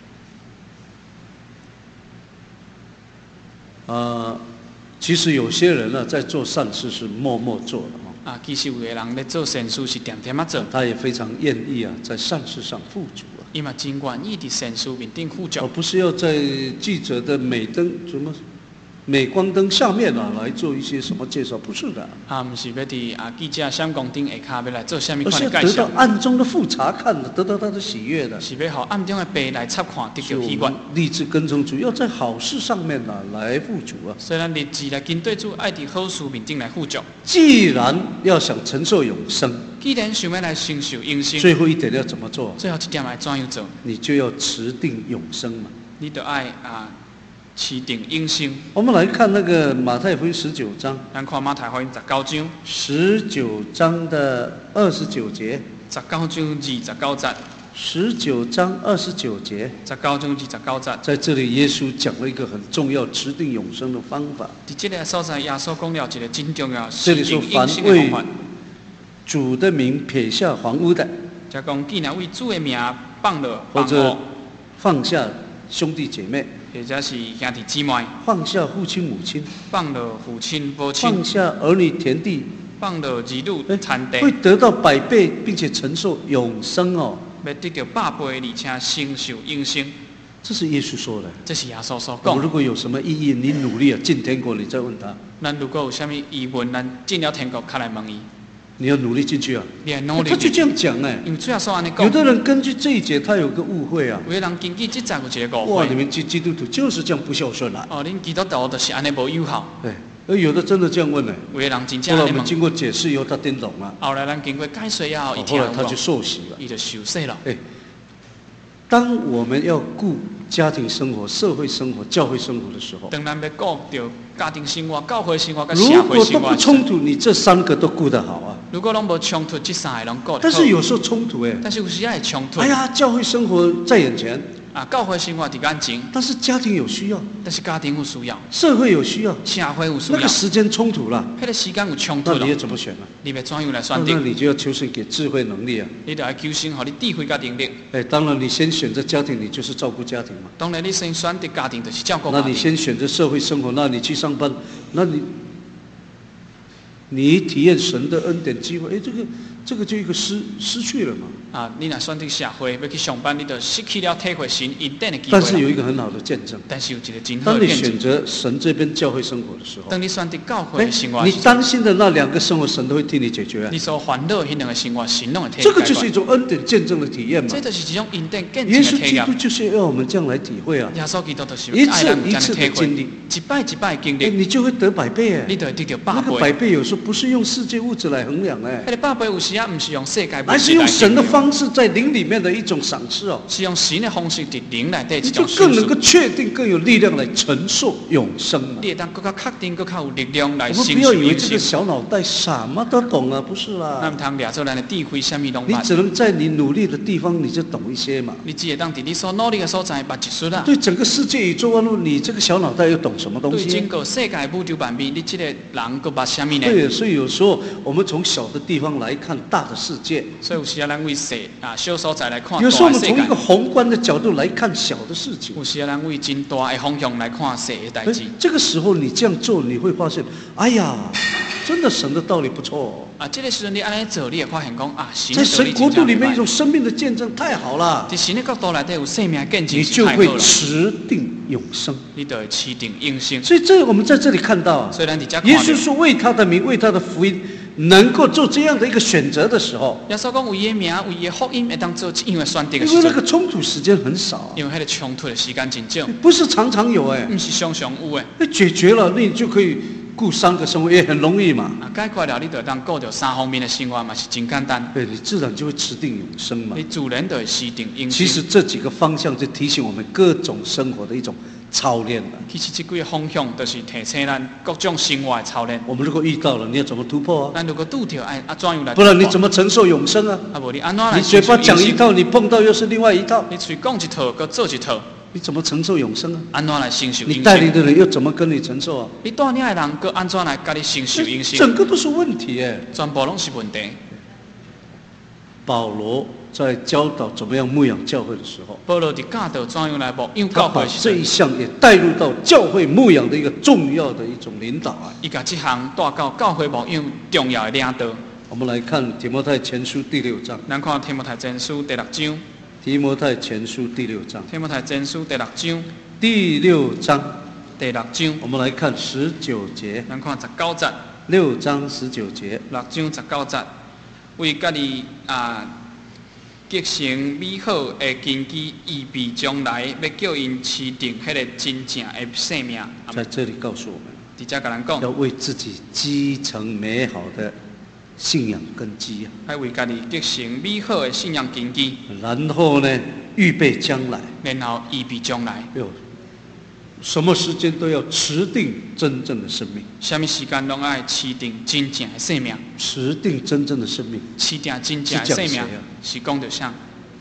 呃，其实有些人呢，在做善事是默默做的哦， 啊，其实有个人咧做善事是点点啊做， 他也非常愿意啊，在善事上富足啊， 伊嘛真愿意伫善事面顶富而足， 不是要在记者的美登什么镁光灯下面啊来做一些什么介绍，不是的。 啊，唔是要伫啊记者闪光灯下骹要来做虾米而是要款的介绍得到，暗中的复查看的，得到他的喜悦的。 是要互暗中的白来插看，得到喜悦。 立志跟从主，要在好事上面呢、啊、来付主啊。 所以咱立志来跟对主，爱伫好事面顶来付出。 既然要想承受永生， 既然想要来承受永生， 最后一点要怎么做？ 最后一点来怎样做？ 你就要持定永生嘛。 你就爱啊持定永生。 我们来看那个马太福音十九章， 咱看马太福音十九章， 十九章的二十九节， 十九章二十九节， 十九章二十九节， 十九章二十九节。 在这里耶稣讲了一个很重要持定永生的方法。 伫这个所在，耶稣讲了一个真重要这里说， 持定永凡为生的方法。 主的名撇下房屋的， 就讲既然为主的名放了房或者屋， 放下兄弟姐妹， 或者是兄弟姊妹， 放下父亲母亲， 放了父亲母亲， 放下儿女田地， 放了儿女哎田地， 会得到百倍，并且承受永生哦。 要得到百倍，而且承受永生。 这是耶稣说的。 这是耶稣所我们如讲。 果有什么异议，你努力啊进天国，你再问他， 咱如果有啥物疑问，咱进了天国，较来问伊， 你要努力进去啊。 你来努力他就进这样讲哎。 因为主要说安尼有讲， 的人根据这一节，他有个误会啊。 有的人根据这节有一个误哇，你会， 们基基督徒就是这样不孝顺啊。 哦，恁基督徒就是安尼无友好。 对，而有的真的这样问呢。 有的人真后来我们正安尼问， 经过解释以后，他听懂了， 后来咱经过解说以后，伊哦听有后来他就讲， 受洗了。 伊就受洗了。 哎，当我们要顾家庭生活、社会生活、教会生活的时候， 当咱要顾着家庭生活、教会生活、甲社如果都会生活的时候， 不冲突，你这三个都顾得好啊。 如果拢无冲突，这三个拢顾得好。 但是有时候冲突哎， 但是有时也会冲突。 哎呀，教会生活在眼前， 啊，教会生活伫眼前， 但是家庭有需要， 但是家庭有需要， 社会有需要， 社会有需那要， 个时间冲突了， 迄个时间有冲突了那你要，怎么选呢？ 你要怎样来选那择？ 你就要求神给智慧能力啊。 你就要求神，互你智慧甲能力。 哎，当然你先选择家庭，你就是照顾家庭嘛。 当然，你先选择家庭，就是照顾那你家庭。 先选择社会生活，那你去上班，那你你体验神的恩典机会，哎，这个这个就一个失失去了嘛。 啊，你若选择社会要去上班，你就失去了体会神恩典的机会但是有了。 一个很好的见证， 但是有一个真好当你的见证， 选择神这边教会生活的时候， 当你选择教会哎的生活的你时候， 担心的那两个生活，神都会替你解决啊你。所烦恼的迄两个生活，神拢会替你这个就是一解决。 种恩典见证的体验嘛这。就是一种恩典见耶稣证的体验基督。就是要我们这样来体会啊， 耶稣基督就是一次爱咱有这样一次的体会的经历， 一摆一摆的经哎， 历， 你就会得百倍哎。 你就会得到百那个倍。 百倍有时候不是用世界物质来衡量哎迄，个百倍有时啊，毋是用世界物而是质来用神的衡量， 方式在灵里面的一种赏赐哦， 是用神的方式伫灵内底你一种就更能够叙述。 确定、更有力量来承受永生嘛。 你会当更较确定、更较有力量来我承们不要以为受永生。 这个小脑袋什么都懂啊，不是啦。 咱毋通掠做咱的智慧，啥物拢捌。 你只能在你努力的地方，你就懂一些嘛。 你只会当伫你所努力的所在捌一丝啦。 对整个世界宇宙万物，你这个小脑袋又懂什么东对整西？ 个世界宇宙万物，你这个人佫捌啥物呢？ 对，所以有时候我们从小的地方来看大的世界， 所以有时啊，咱为小啊小所在来看大有时候我的世界们从一个，宏观的角度来看小的事情。 有时啊，咱为真大的方向来看小的代哎志。 这个时候你这样做，你会发现，哎呀，真的神的道理不错哦。 啊，这个时阵你安尼做，你会发现讲啊，神在的道理神国度里面一真正种生命的见证太好了， 在神的角度内底有生命见证你就会是太好了， 持定永生。 你就会持定永生。 所以这我们在这里看到啊， 所以咱伫遮耶看到， 稣说为他的名、为他的福音，能够做这样的一个选择的时候， 耶稣讲为伊的名、为伊的福音会当做这样的选择的因为那时阵， 个冲突时间很少啊， 因为迄个冲突的时间真少， 不是常常有哎， 毋是常常有的。 那解决了，那你就可以顾三个生活，也很容易嘛。 啊，解决了，你就当顾着三方面的生活嘛，是真简单。 对，你自然就会持定永生嘛你。自然就会持定永生。 其实这几个方向就提醒我们各种生活的一种操练了。 其实这几个方向就是提醒咱各种生活的操练。 我们如果遇到了，你要怎么突破啊？ 咱如果拄着爱啊怎样来？ 不然你怎么承受永生啊？ 啊？无你安怎来你嘴巴承受永生？ 讲一套，你碰到又是另外一套， 你嘴讲一套，搁做一套， 你怎么承受永生啊？ 安怎来承受永你带领生？ 的人又怎么跟你承受啊？ 你带领的人，搁安怎来甲你承受永生？ 整个都是问题哎。 全部拢是问题。 保罗在教导怎么样牧养教会的时候， 保罗伫教导怎样来牧养他把教会的时阵， 这一项也带入到教会牧养的一个重要的一种领导啊。 伊甲这项带到教会牧养重要的领导。 我们来看提摩太前书第六章， 咱看提摩太前书第六章， 提摩太前书第六章， 提摩太前书第六章， 第六章第六章， 我们来看十九节， 咱看十九节， 六章十九节。 六章十九节，为家己啊结成美好的根基，预备将来要叫因持定迄个真正的生命。 在这里告诉我们， 伫遮甲咱讲， 要为自己积成美好的信仰根基啊， 要为家己结成美好的信仰根基， 然后呢，预备将来。 然后预备将来。 有什么时间都要持定真正的生命， 什么时间拢爱持定真正的生命， 持定真正的生命。 持定真正的生命， 是讲谁啊？ 是讲到啥？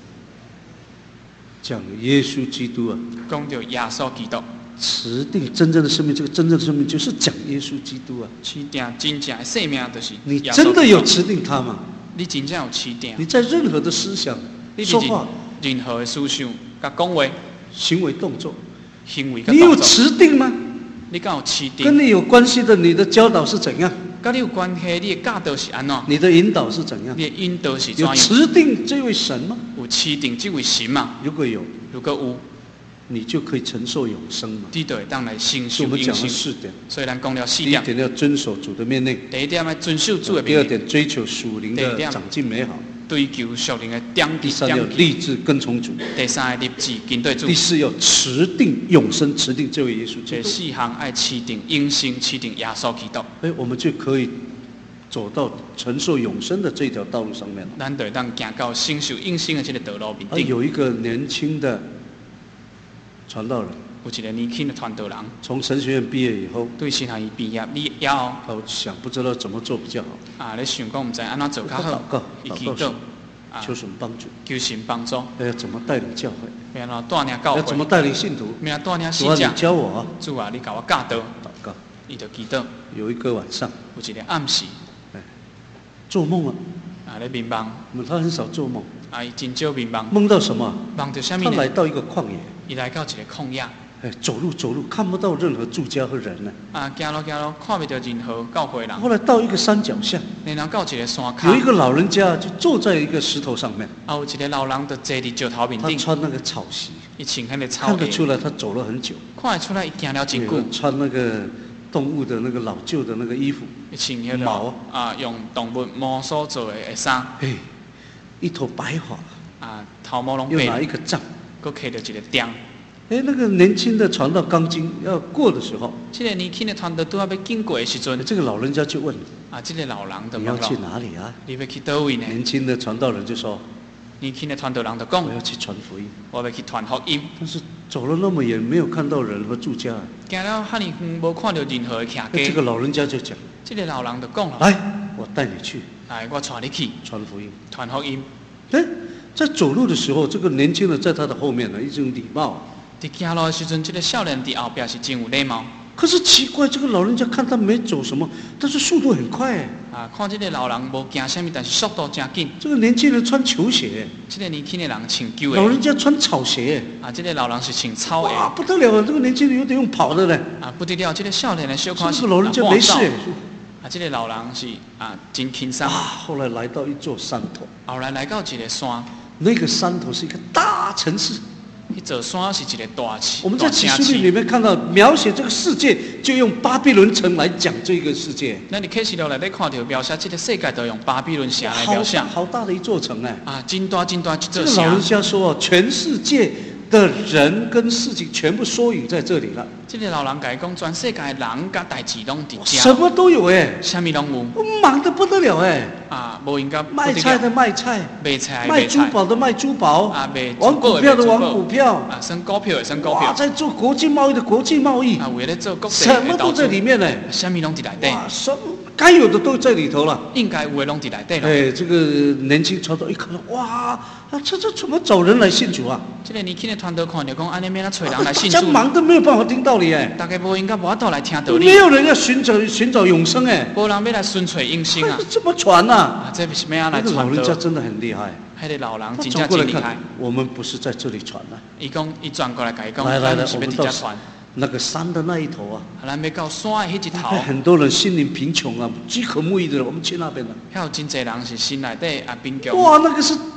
讲耶稣基督啊， 讲到耶稣基督， 持定真正的生命，这个真正的生命就是讲耶稣基督啊。 持定真正的生命，就是你耶稣基督真的有持定他吗？ 你真正有持定？ 你在任何的思想、 你说话、 任何的思想、甲讲话、 行为、动作， 行为、甲你有动作， 持定吗？ 你敢有持定？ 跟你有关系的，你的教导是怎样？ 甲你有关系，你的教导是安怎？ 你的引导是怎样？ 你的引导是怎有样？ 持定这位神吗？ 有持定这位神嘛？ 如果有， 如果有， 你就可以承受永生嘛。 你就会当来承受所以我们讲了永生。 四点： 所以咱讲了四第一点， 点要遵守主的命令； 第一点要遵守主的第二命令， 点追求属灵的长进美好； 追求属灵的点滴第三要点滴； 立志跟从主； 第三个立志跟对主第；四要持定永生，持定这位耶稣基督。 这四项爱持定永生，持定耶稣基督， 哎，我们就可以走到承受永生的这条道路上面了。 咱就会当行到承受永生的这个道路面而顶。 有一个年轻的传道人， 有一个年轻的传道人， 从神学院毕业以后， 对神学院毕业以以后， 他想不知道怎么做比较好， 啊，咧想讲毋知安怎做较好他祷，告， 伊祈祷祷告神，， 啊， 求神帮助。 求神帮助， 哎呀，怎么带领教会？ 要安怎带领教会， 要怎么带领信徒？ 要安怎带领主啊，你信者。 教我啊！ 主啊，你甲我教导， 祷告。 伊就祈祷。 有一个晚上， 有一个暗时， 做梦了。 啊，咧眠梦， 我们他很少做梦， 啊，伊真少眠梦， 梦到什么？ 梦到啥物呢？ 他来到一个旷野， 伊来到一个旷野， 哎，走路走路看不到任何住家和人呢。 啊，行路行路看袂到任何教会人， 后来到一个山脚下， 然后到一个山有一骹， 个老人家就坐在一个石头上面， 啊，有一个老人就坐伫石头面顶， 他穿那个草席， 伊穿迄个草看得鞋， 出来他走了很久。 看得出来伊行了真久有，穿那个动物的那个老旧的那个衣服， 伊穿迄毛个啊，用动物毛所做的的衫， 哎，一头白发， 啊，头毛拢又白了， 拿一个杖。 佮摕着一个钉。 哎，那个年轻的传道刚经要过的时候， 即个年轻的团队拄啊要经过的时阵， 这个老人家就问： 啊，即个老人就你要去问咯， 哪里啊？ 你要去倒位呢？ 年轻的传道人就说： 年轻的传道人就讲我，要去传福音。 我要去传福音。 但是走了那么远，没有看到人和住家。 行了遐尼远，无看到任何的徛家。 哎这个老人家就讲： 即个老人就讲了， 来，我带你去来，我带你去传福音。 传福音。 哎，在走路的时候，这个年轻人在他的后面呢，一种礼貌。 伫行路的时阵，即个少年伫后壁是真有礼貌。 可是奇怪，这个老人家看他没走什么，但是速度很快哎。 啊，看即个老人无行啥物，但是速度真紧。 这个年轻人穿球鞋， 即个年轻的人穿旧老的， 人家穿草鞋。 啊，即个老人是穿草哇， 的。 不得了了！这个年轻人有点用跑的嘞。 啊，不得了，即个少年的小看是这个老人家没事哎。 啊，即个老人是啊真轻松啊，。后来来到一座山头， 后来来到一个山， 那个山头是一个大城市。 迄座山是一个大市， 我们在大城启示录里市。 面看到描写这个世界，就用巴比伦城来讲这个世界。 咱伫启示录内底看到描写，即个世界都用巴比伦城来好描写大。好大的一座城哎！ 啊，真大真大一座这个老人城。 家说哦，全世界的人跟事情全部缩影在这里了， 即个老人甲伊讲，全世界的人甲代志拢伫什遮， 么都有哎， 啥物拢有。 忙得不得了哎！ 啊，无应该不卖得了， 菜的卖菜， 卖菜的卖卖菜， 珠宝的卖珠宝， 啊卖玩珠宝的股票的卖珠宝玩股票， 啊，升股票的升股哇， 票， 在做国际贸易的国际贸易， 啊，为了做国际什么都的投资在，里面呢。 啥物拢伫内底， 哇，什么该有的都在里头了。 应该有的拢伫内底咯。 哎，这个年轻传道一看，哇，啊，这这怎么找人来信主啊？ 即个年轻的团队看着讲，安尼免咱找人来大家信主， 忙得没有办法听道理哎， 大家无应该无法度来听道理没，有人要寻找寻找永生哎， 无人要来寻找永生啊！ 怎么传呐？ 啊，这是要安来那个老传道？ 人家真的很厉害， 迄个老人他真走过来看正真厉害。， 我们不是在这里传的， 伊讲，伊转过来甲伊讲， 来来来， 咱是要我们到伫遮传， 那个山的那一头啊， 啊，咱要到山的迄一头， 很多人心灵贫穷啊，饥渴慕义的人，我们去那边了。 遐有真侪人是心内底啊贫穷， 哇，那个是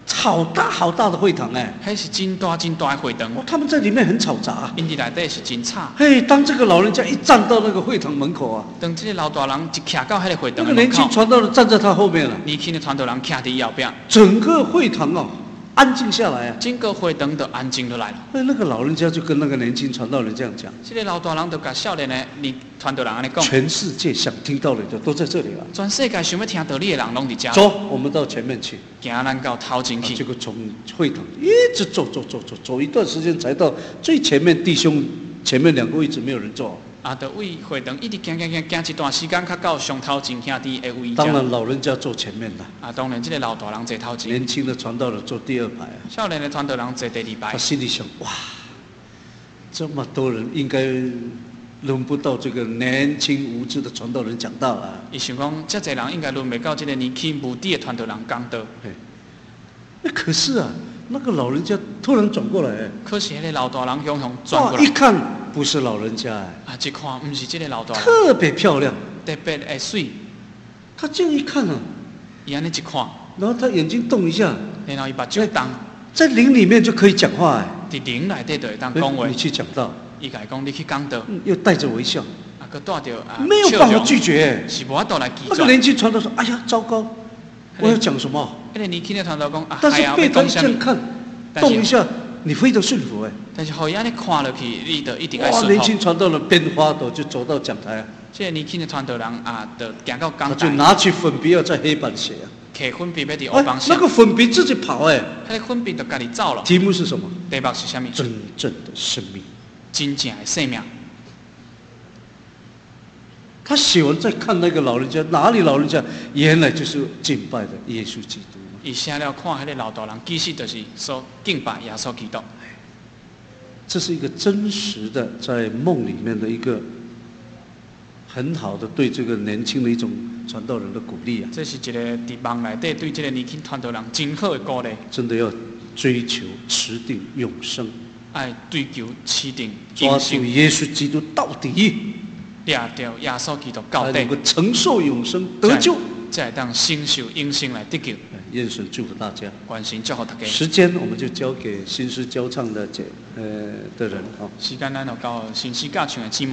好大好大的会堂哎， 迄是真大真大的会堂， 哦，他们在里面很嘈杂。 因伫内底是真吵。 嘿，当这个老人家一站到那个会堂门口啊， 当这个老大人一徛到迄个会堂的门那个年轻口， 传道人站在他后面了， 年轻的传道人徛伫伊后壁， 整个会堂哦安静下来啊。 整个会堂就安静落来了。 那那个老人家就跟那个年轻传道人这样讲： 这个老大人就甲少年的年传道人安尼讲， 全世界想听道理的都在这里了。 全世界想要听道理的人拢伫遮。 走，我们到前面去。 行咱到头前去。 结果从会堂一直走走走走走一段时间，才到最前面弟兄前面两个位置没有人坐。 啊，就为会堂一直行行行行一段时间，较到上头前兄弟的位置。 当然，老人家坐前面了。 啊，当然，这个老大人坐头前。 年轻的传道人坐第二排啊。 少年的传道人坐第二排。 他心里想：哇，这么多人，应该轮不到这个年轻无知的传道人讲道啊。 伊想讲，这侪人应该轮不到这个年轻无知的传道人讲道。 那可是啊，那个老人家突然转过来， 可是那个老大人向向转过来， 一看不是老人家哎， 啊，一看不是这个老大人， 特别漂亮， 特别的水。 他这样一看啊， 伊安尼一看， 然后他眼睛动一下， 然后伊目睭动， 在灵里面就可以讲话哎， 伫灵内底就会当讲话。 你去讲道， 伊甲伊讲，你去讲道， 又带着微笑， 啊，佮带着啊， 没有办法拒绝， 是无法度来拒绝。 那个年轻传道说：“哎呀，糟糕，我要讲什么？” 那个年轻的传道讲啊， 但是被他这样看，动一下，你非得顺服哎。 但是互伊安尼看落去，你就一定爱顺服。 哇，年轻传道人边花朵就走到讲台啊。 这个年轻的传道人啊，就行到讲台， 他就拿起粉笔要在黑板写啊。 摕粉笔要伫黑板写。 那个粉笔自己跑哎。 那个粉笔就家己走了。 题目是什么？ 题目是啥物？ 真正的生命。 真正的生命。 他写完再看那个老人家，哪里老人家？原来就是敬拜的耶稣基督。 伊写了看，迄个老大人其实就是说敬拜耶稣基督。 这是一个真实的在梦里面的一个很好的对这个年轻的一种传道人的鼓励啊！ 这是一个伫梦内底对这个年轻传道人真好的鼓励。 真的要追求持定永生， 爱追求持定抓住耶稣基督到底。 抓到耶稣基督到底， 能够承受永生得救， 才会当承受永生来得救。 愿神祝福大家， 愿神祝福大家。 时间我们就交给新诗教唱的这呃的人啊。 时间咱就交新诗教唱的姊妹。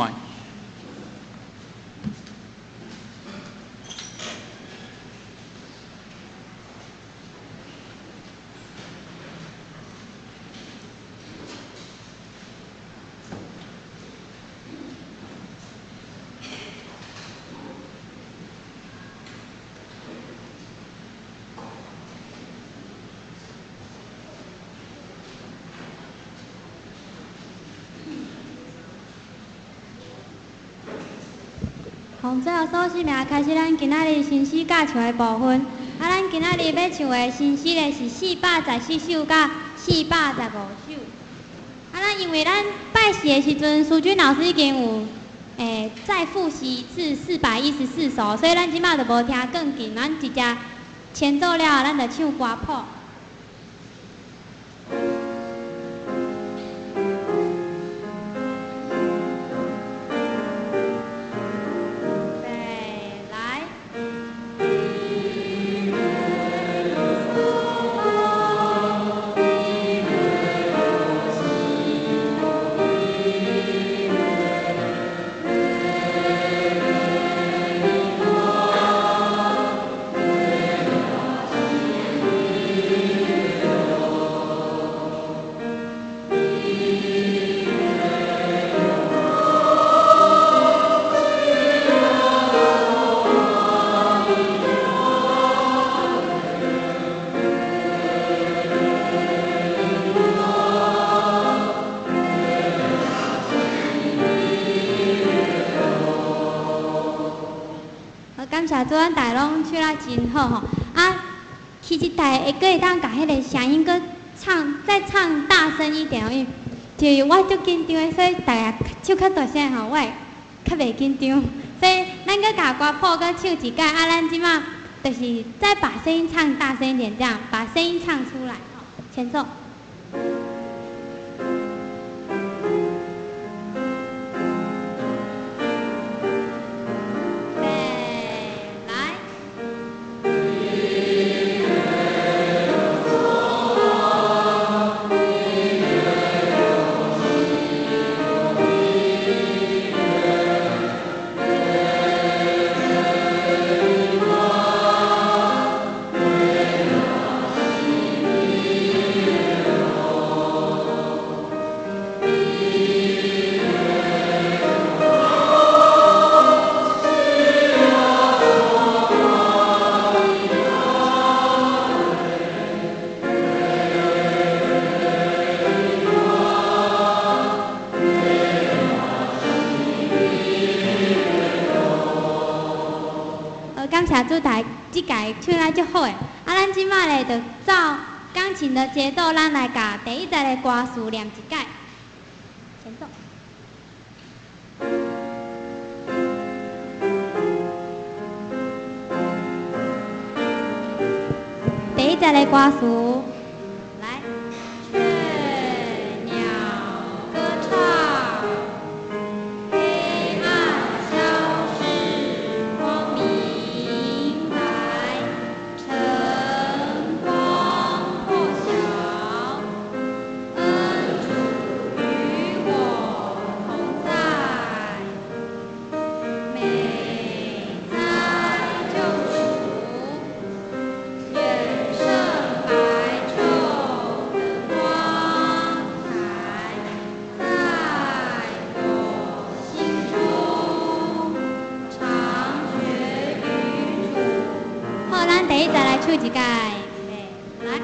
从最后所示明开始，咱今仔日新诗教唱的部分。啊，咱今仔日要唱的新诗呢是四百十四首甲四百十五首。啊，咱因为咱拜四的时阵，苏军老师已经有诶再复习一次四百一十四首，所以咱即马就无听更紧，咱直接前奏了，咱就唱歌谱。感谢主，咱大家拢唱啊真好吼！啊，其实大家会可以当把迄个声音搁唱，再唱大声一点哦，因为就是我足紧张的，所以大家唱较大声吼，我会较袂紧张。所以咱搁把歌谱搁唱一盖，啊，咱即马就是再把声音唱大声一点，这样把声音唱出来。吼，前奏。 好，感谢主台即届唱来足好诶。啊，咱即摆咧就照钢琴的节奏，咱来甲第一节的歌词念一解。前奏。第一节的歌词。第一，再来唱一解。来。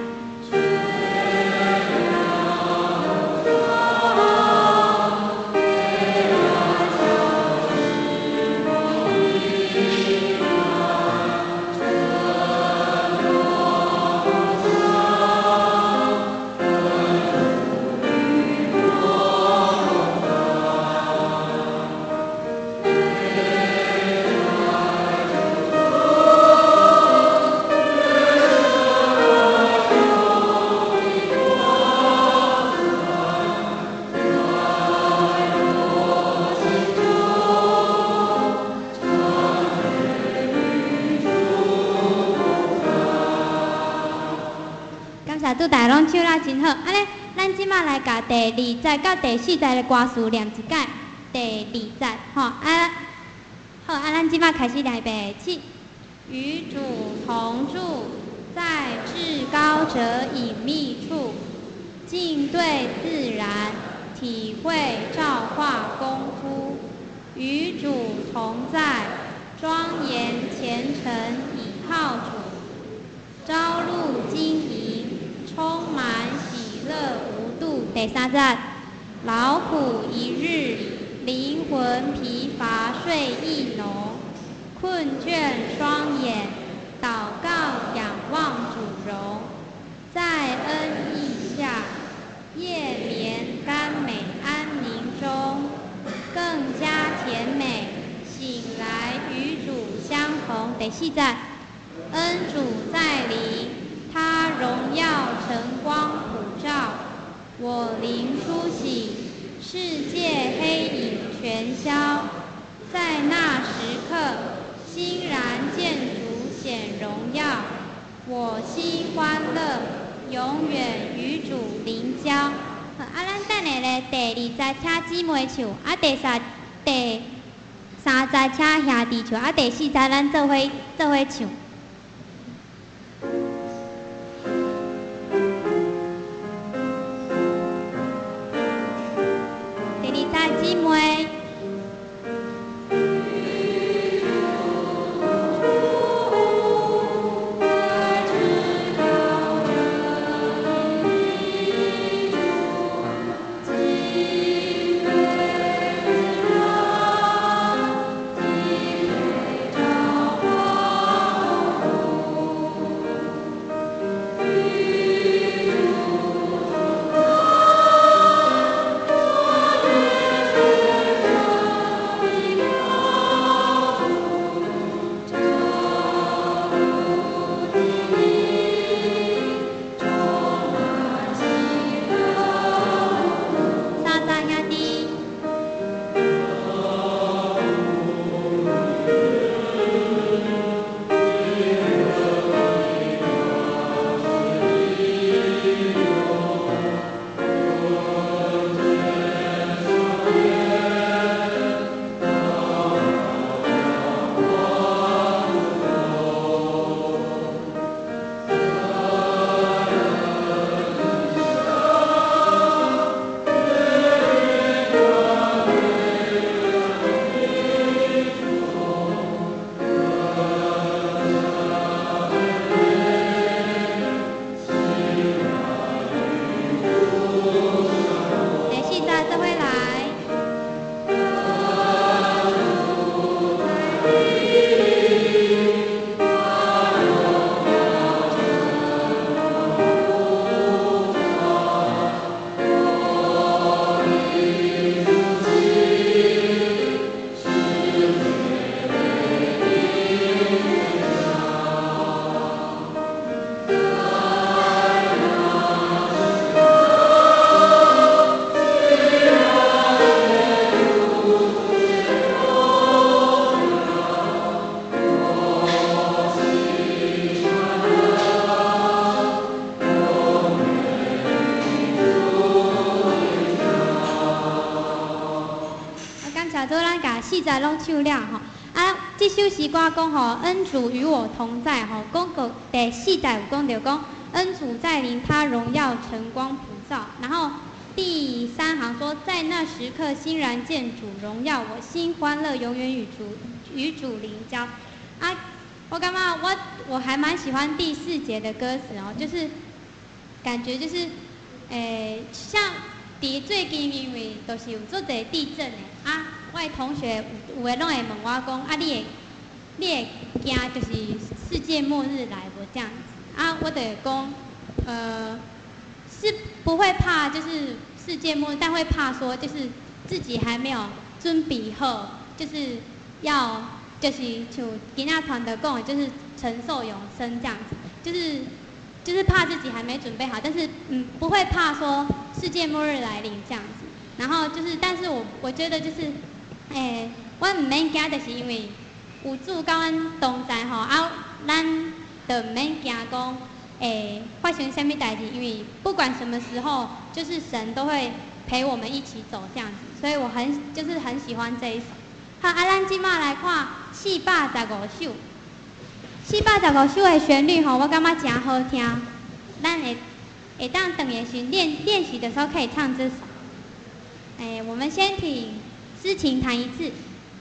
拄大拢唱啦真好，安尼咱即马来甲第二节到第四节的歌词念一解。第二节吼啊，好啊，咱即马开始来背起。与主同住在至高者隐秘处，静对自然，体会造化功夫。与主同在，庄严虔诚以靠主，朝露晶莹。充满喜乐无度。第三节，劳苦一日，灵魂疲乏睡意浓，困倦双眼，祷告仰望主容，在恩义下，夜眠甘美安宁中，更加甜美，醒来与主相逢。第四节，恩主在临。他荣耀晨光普照，我灵苏醒，世界黑影全消。在那时刻，欣然见主显荣耀，我心欢乐，永远与主灵交。好，啊，咱等下咧第二节请姊妹唱，啊，第三第三节请兄弟唱，啊，第四节咱做伙做伙唱。姊妹。 四十拢唱了吼，啊，这首诗歌讲吼，恩主与我同在吼，讲个第四十有讲到讲，恩主在临，他荣耀晨光普照。然后第三行说，在那时刻欣然见主荣耀，我心欢乐，永远与主与主邻交。啊，我感觉我我还蛮喜欢第四节的歌词哦，就是感觉就是，诶、欸，像伫最近因为都是有做侪地震的啊。我的同学有有诶，拢会问我讲，啊，你会你会惊就是世界末日来无这样子？啊，我就会讲，呃，是不会怕，就是世界末日，但会怕说，就是自己还没有准备好，就是要就是像今仔传道讲的，就是承受永生这样子，就是就是怕自己还没准备好，但是嗯，不会怕说世界末日来临这样子。然后就是，但是我我觉得就是。诶、欸，我唔免惊，就是因为有主甲阮同在吼，啊，咱就唔免惊讲，诶、欸，发生什么代志，因为不管什么时候，就是神都会陪我们一起走这样子，所以我很就是很喜欢这一首。好，啊，咱即马来看四百十五首，四百十五首的旋律吼，我感觉真好听，咱会会当等下时练练习的时候可以唱这首。诶、欸，我们先请。诗情弹一次。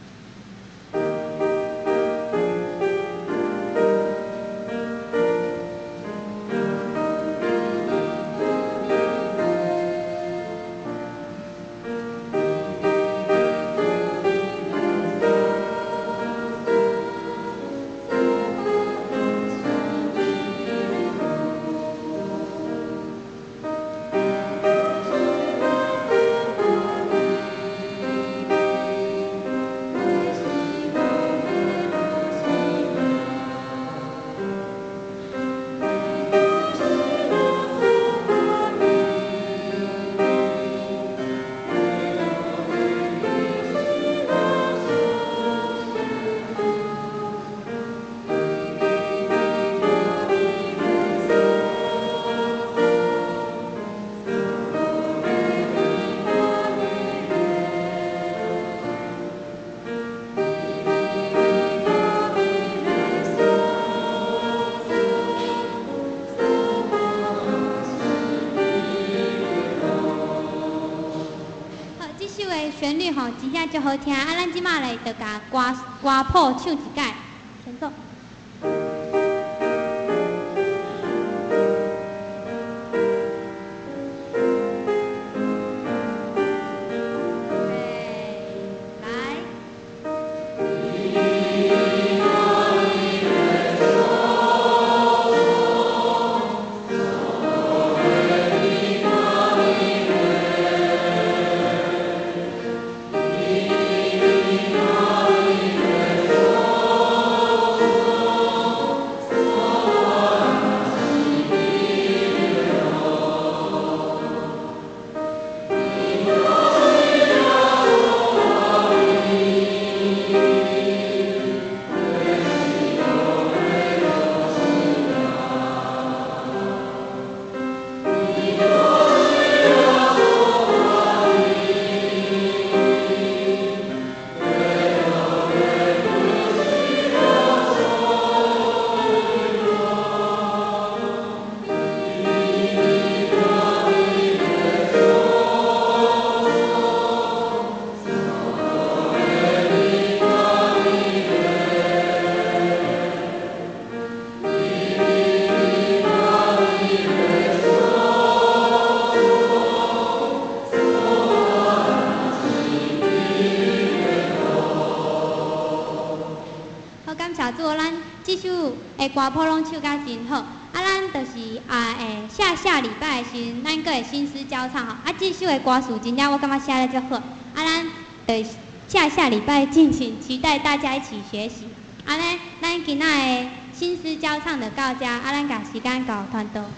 旋律吼真正足好听，啊，咱即马来就甲歌歌谱唱一解，先做。歌谱拢唱甲真好，啊，咱就是啊诶，下下礼拜时，咱阁会新诗交唱吼。啊，这首的歌词真正我感觉写得足好，啊，咱呃下下礼拜敬请期待大家一起学习。啊，咱咱咱今仔的新诗交唱就到这，啊，咱甲时间交传导。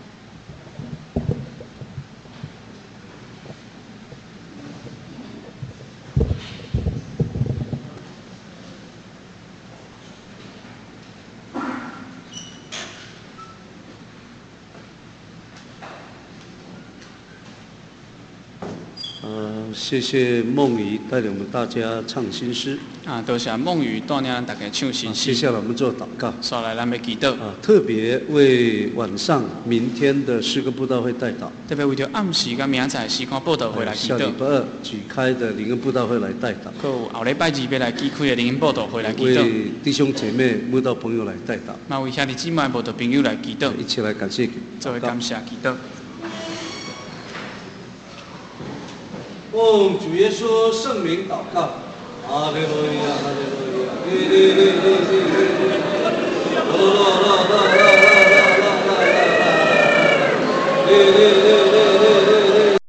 呃，谢谢梦怡带领我们大家唱新诗。 啊，多谢梦雨带领咱大家唱新诗。 接下来我们做祷告。 接下来咱要祈祷。 啊，特别为晚上明天的诗歌布道会代祷。 特别为着暗时甲明仔载时光报道会来祈祷。 下礼拜二举开的灵恩布道会来代祷。 还有后礼拜二要来举开的灵恩报道会来祈祷。 为弟兄姐妹、慕道朋友来代祷。 那为兄弟姊妹、慕道朋友来祈祷。 一起来感谢。 作为感谢祈祷。 奉主耶稣圣名祷告，哈利路亚，哈利路亚，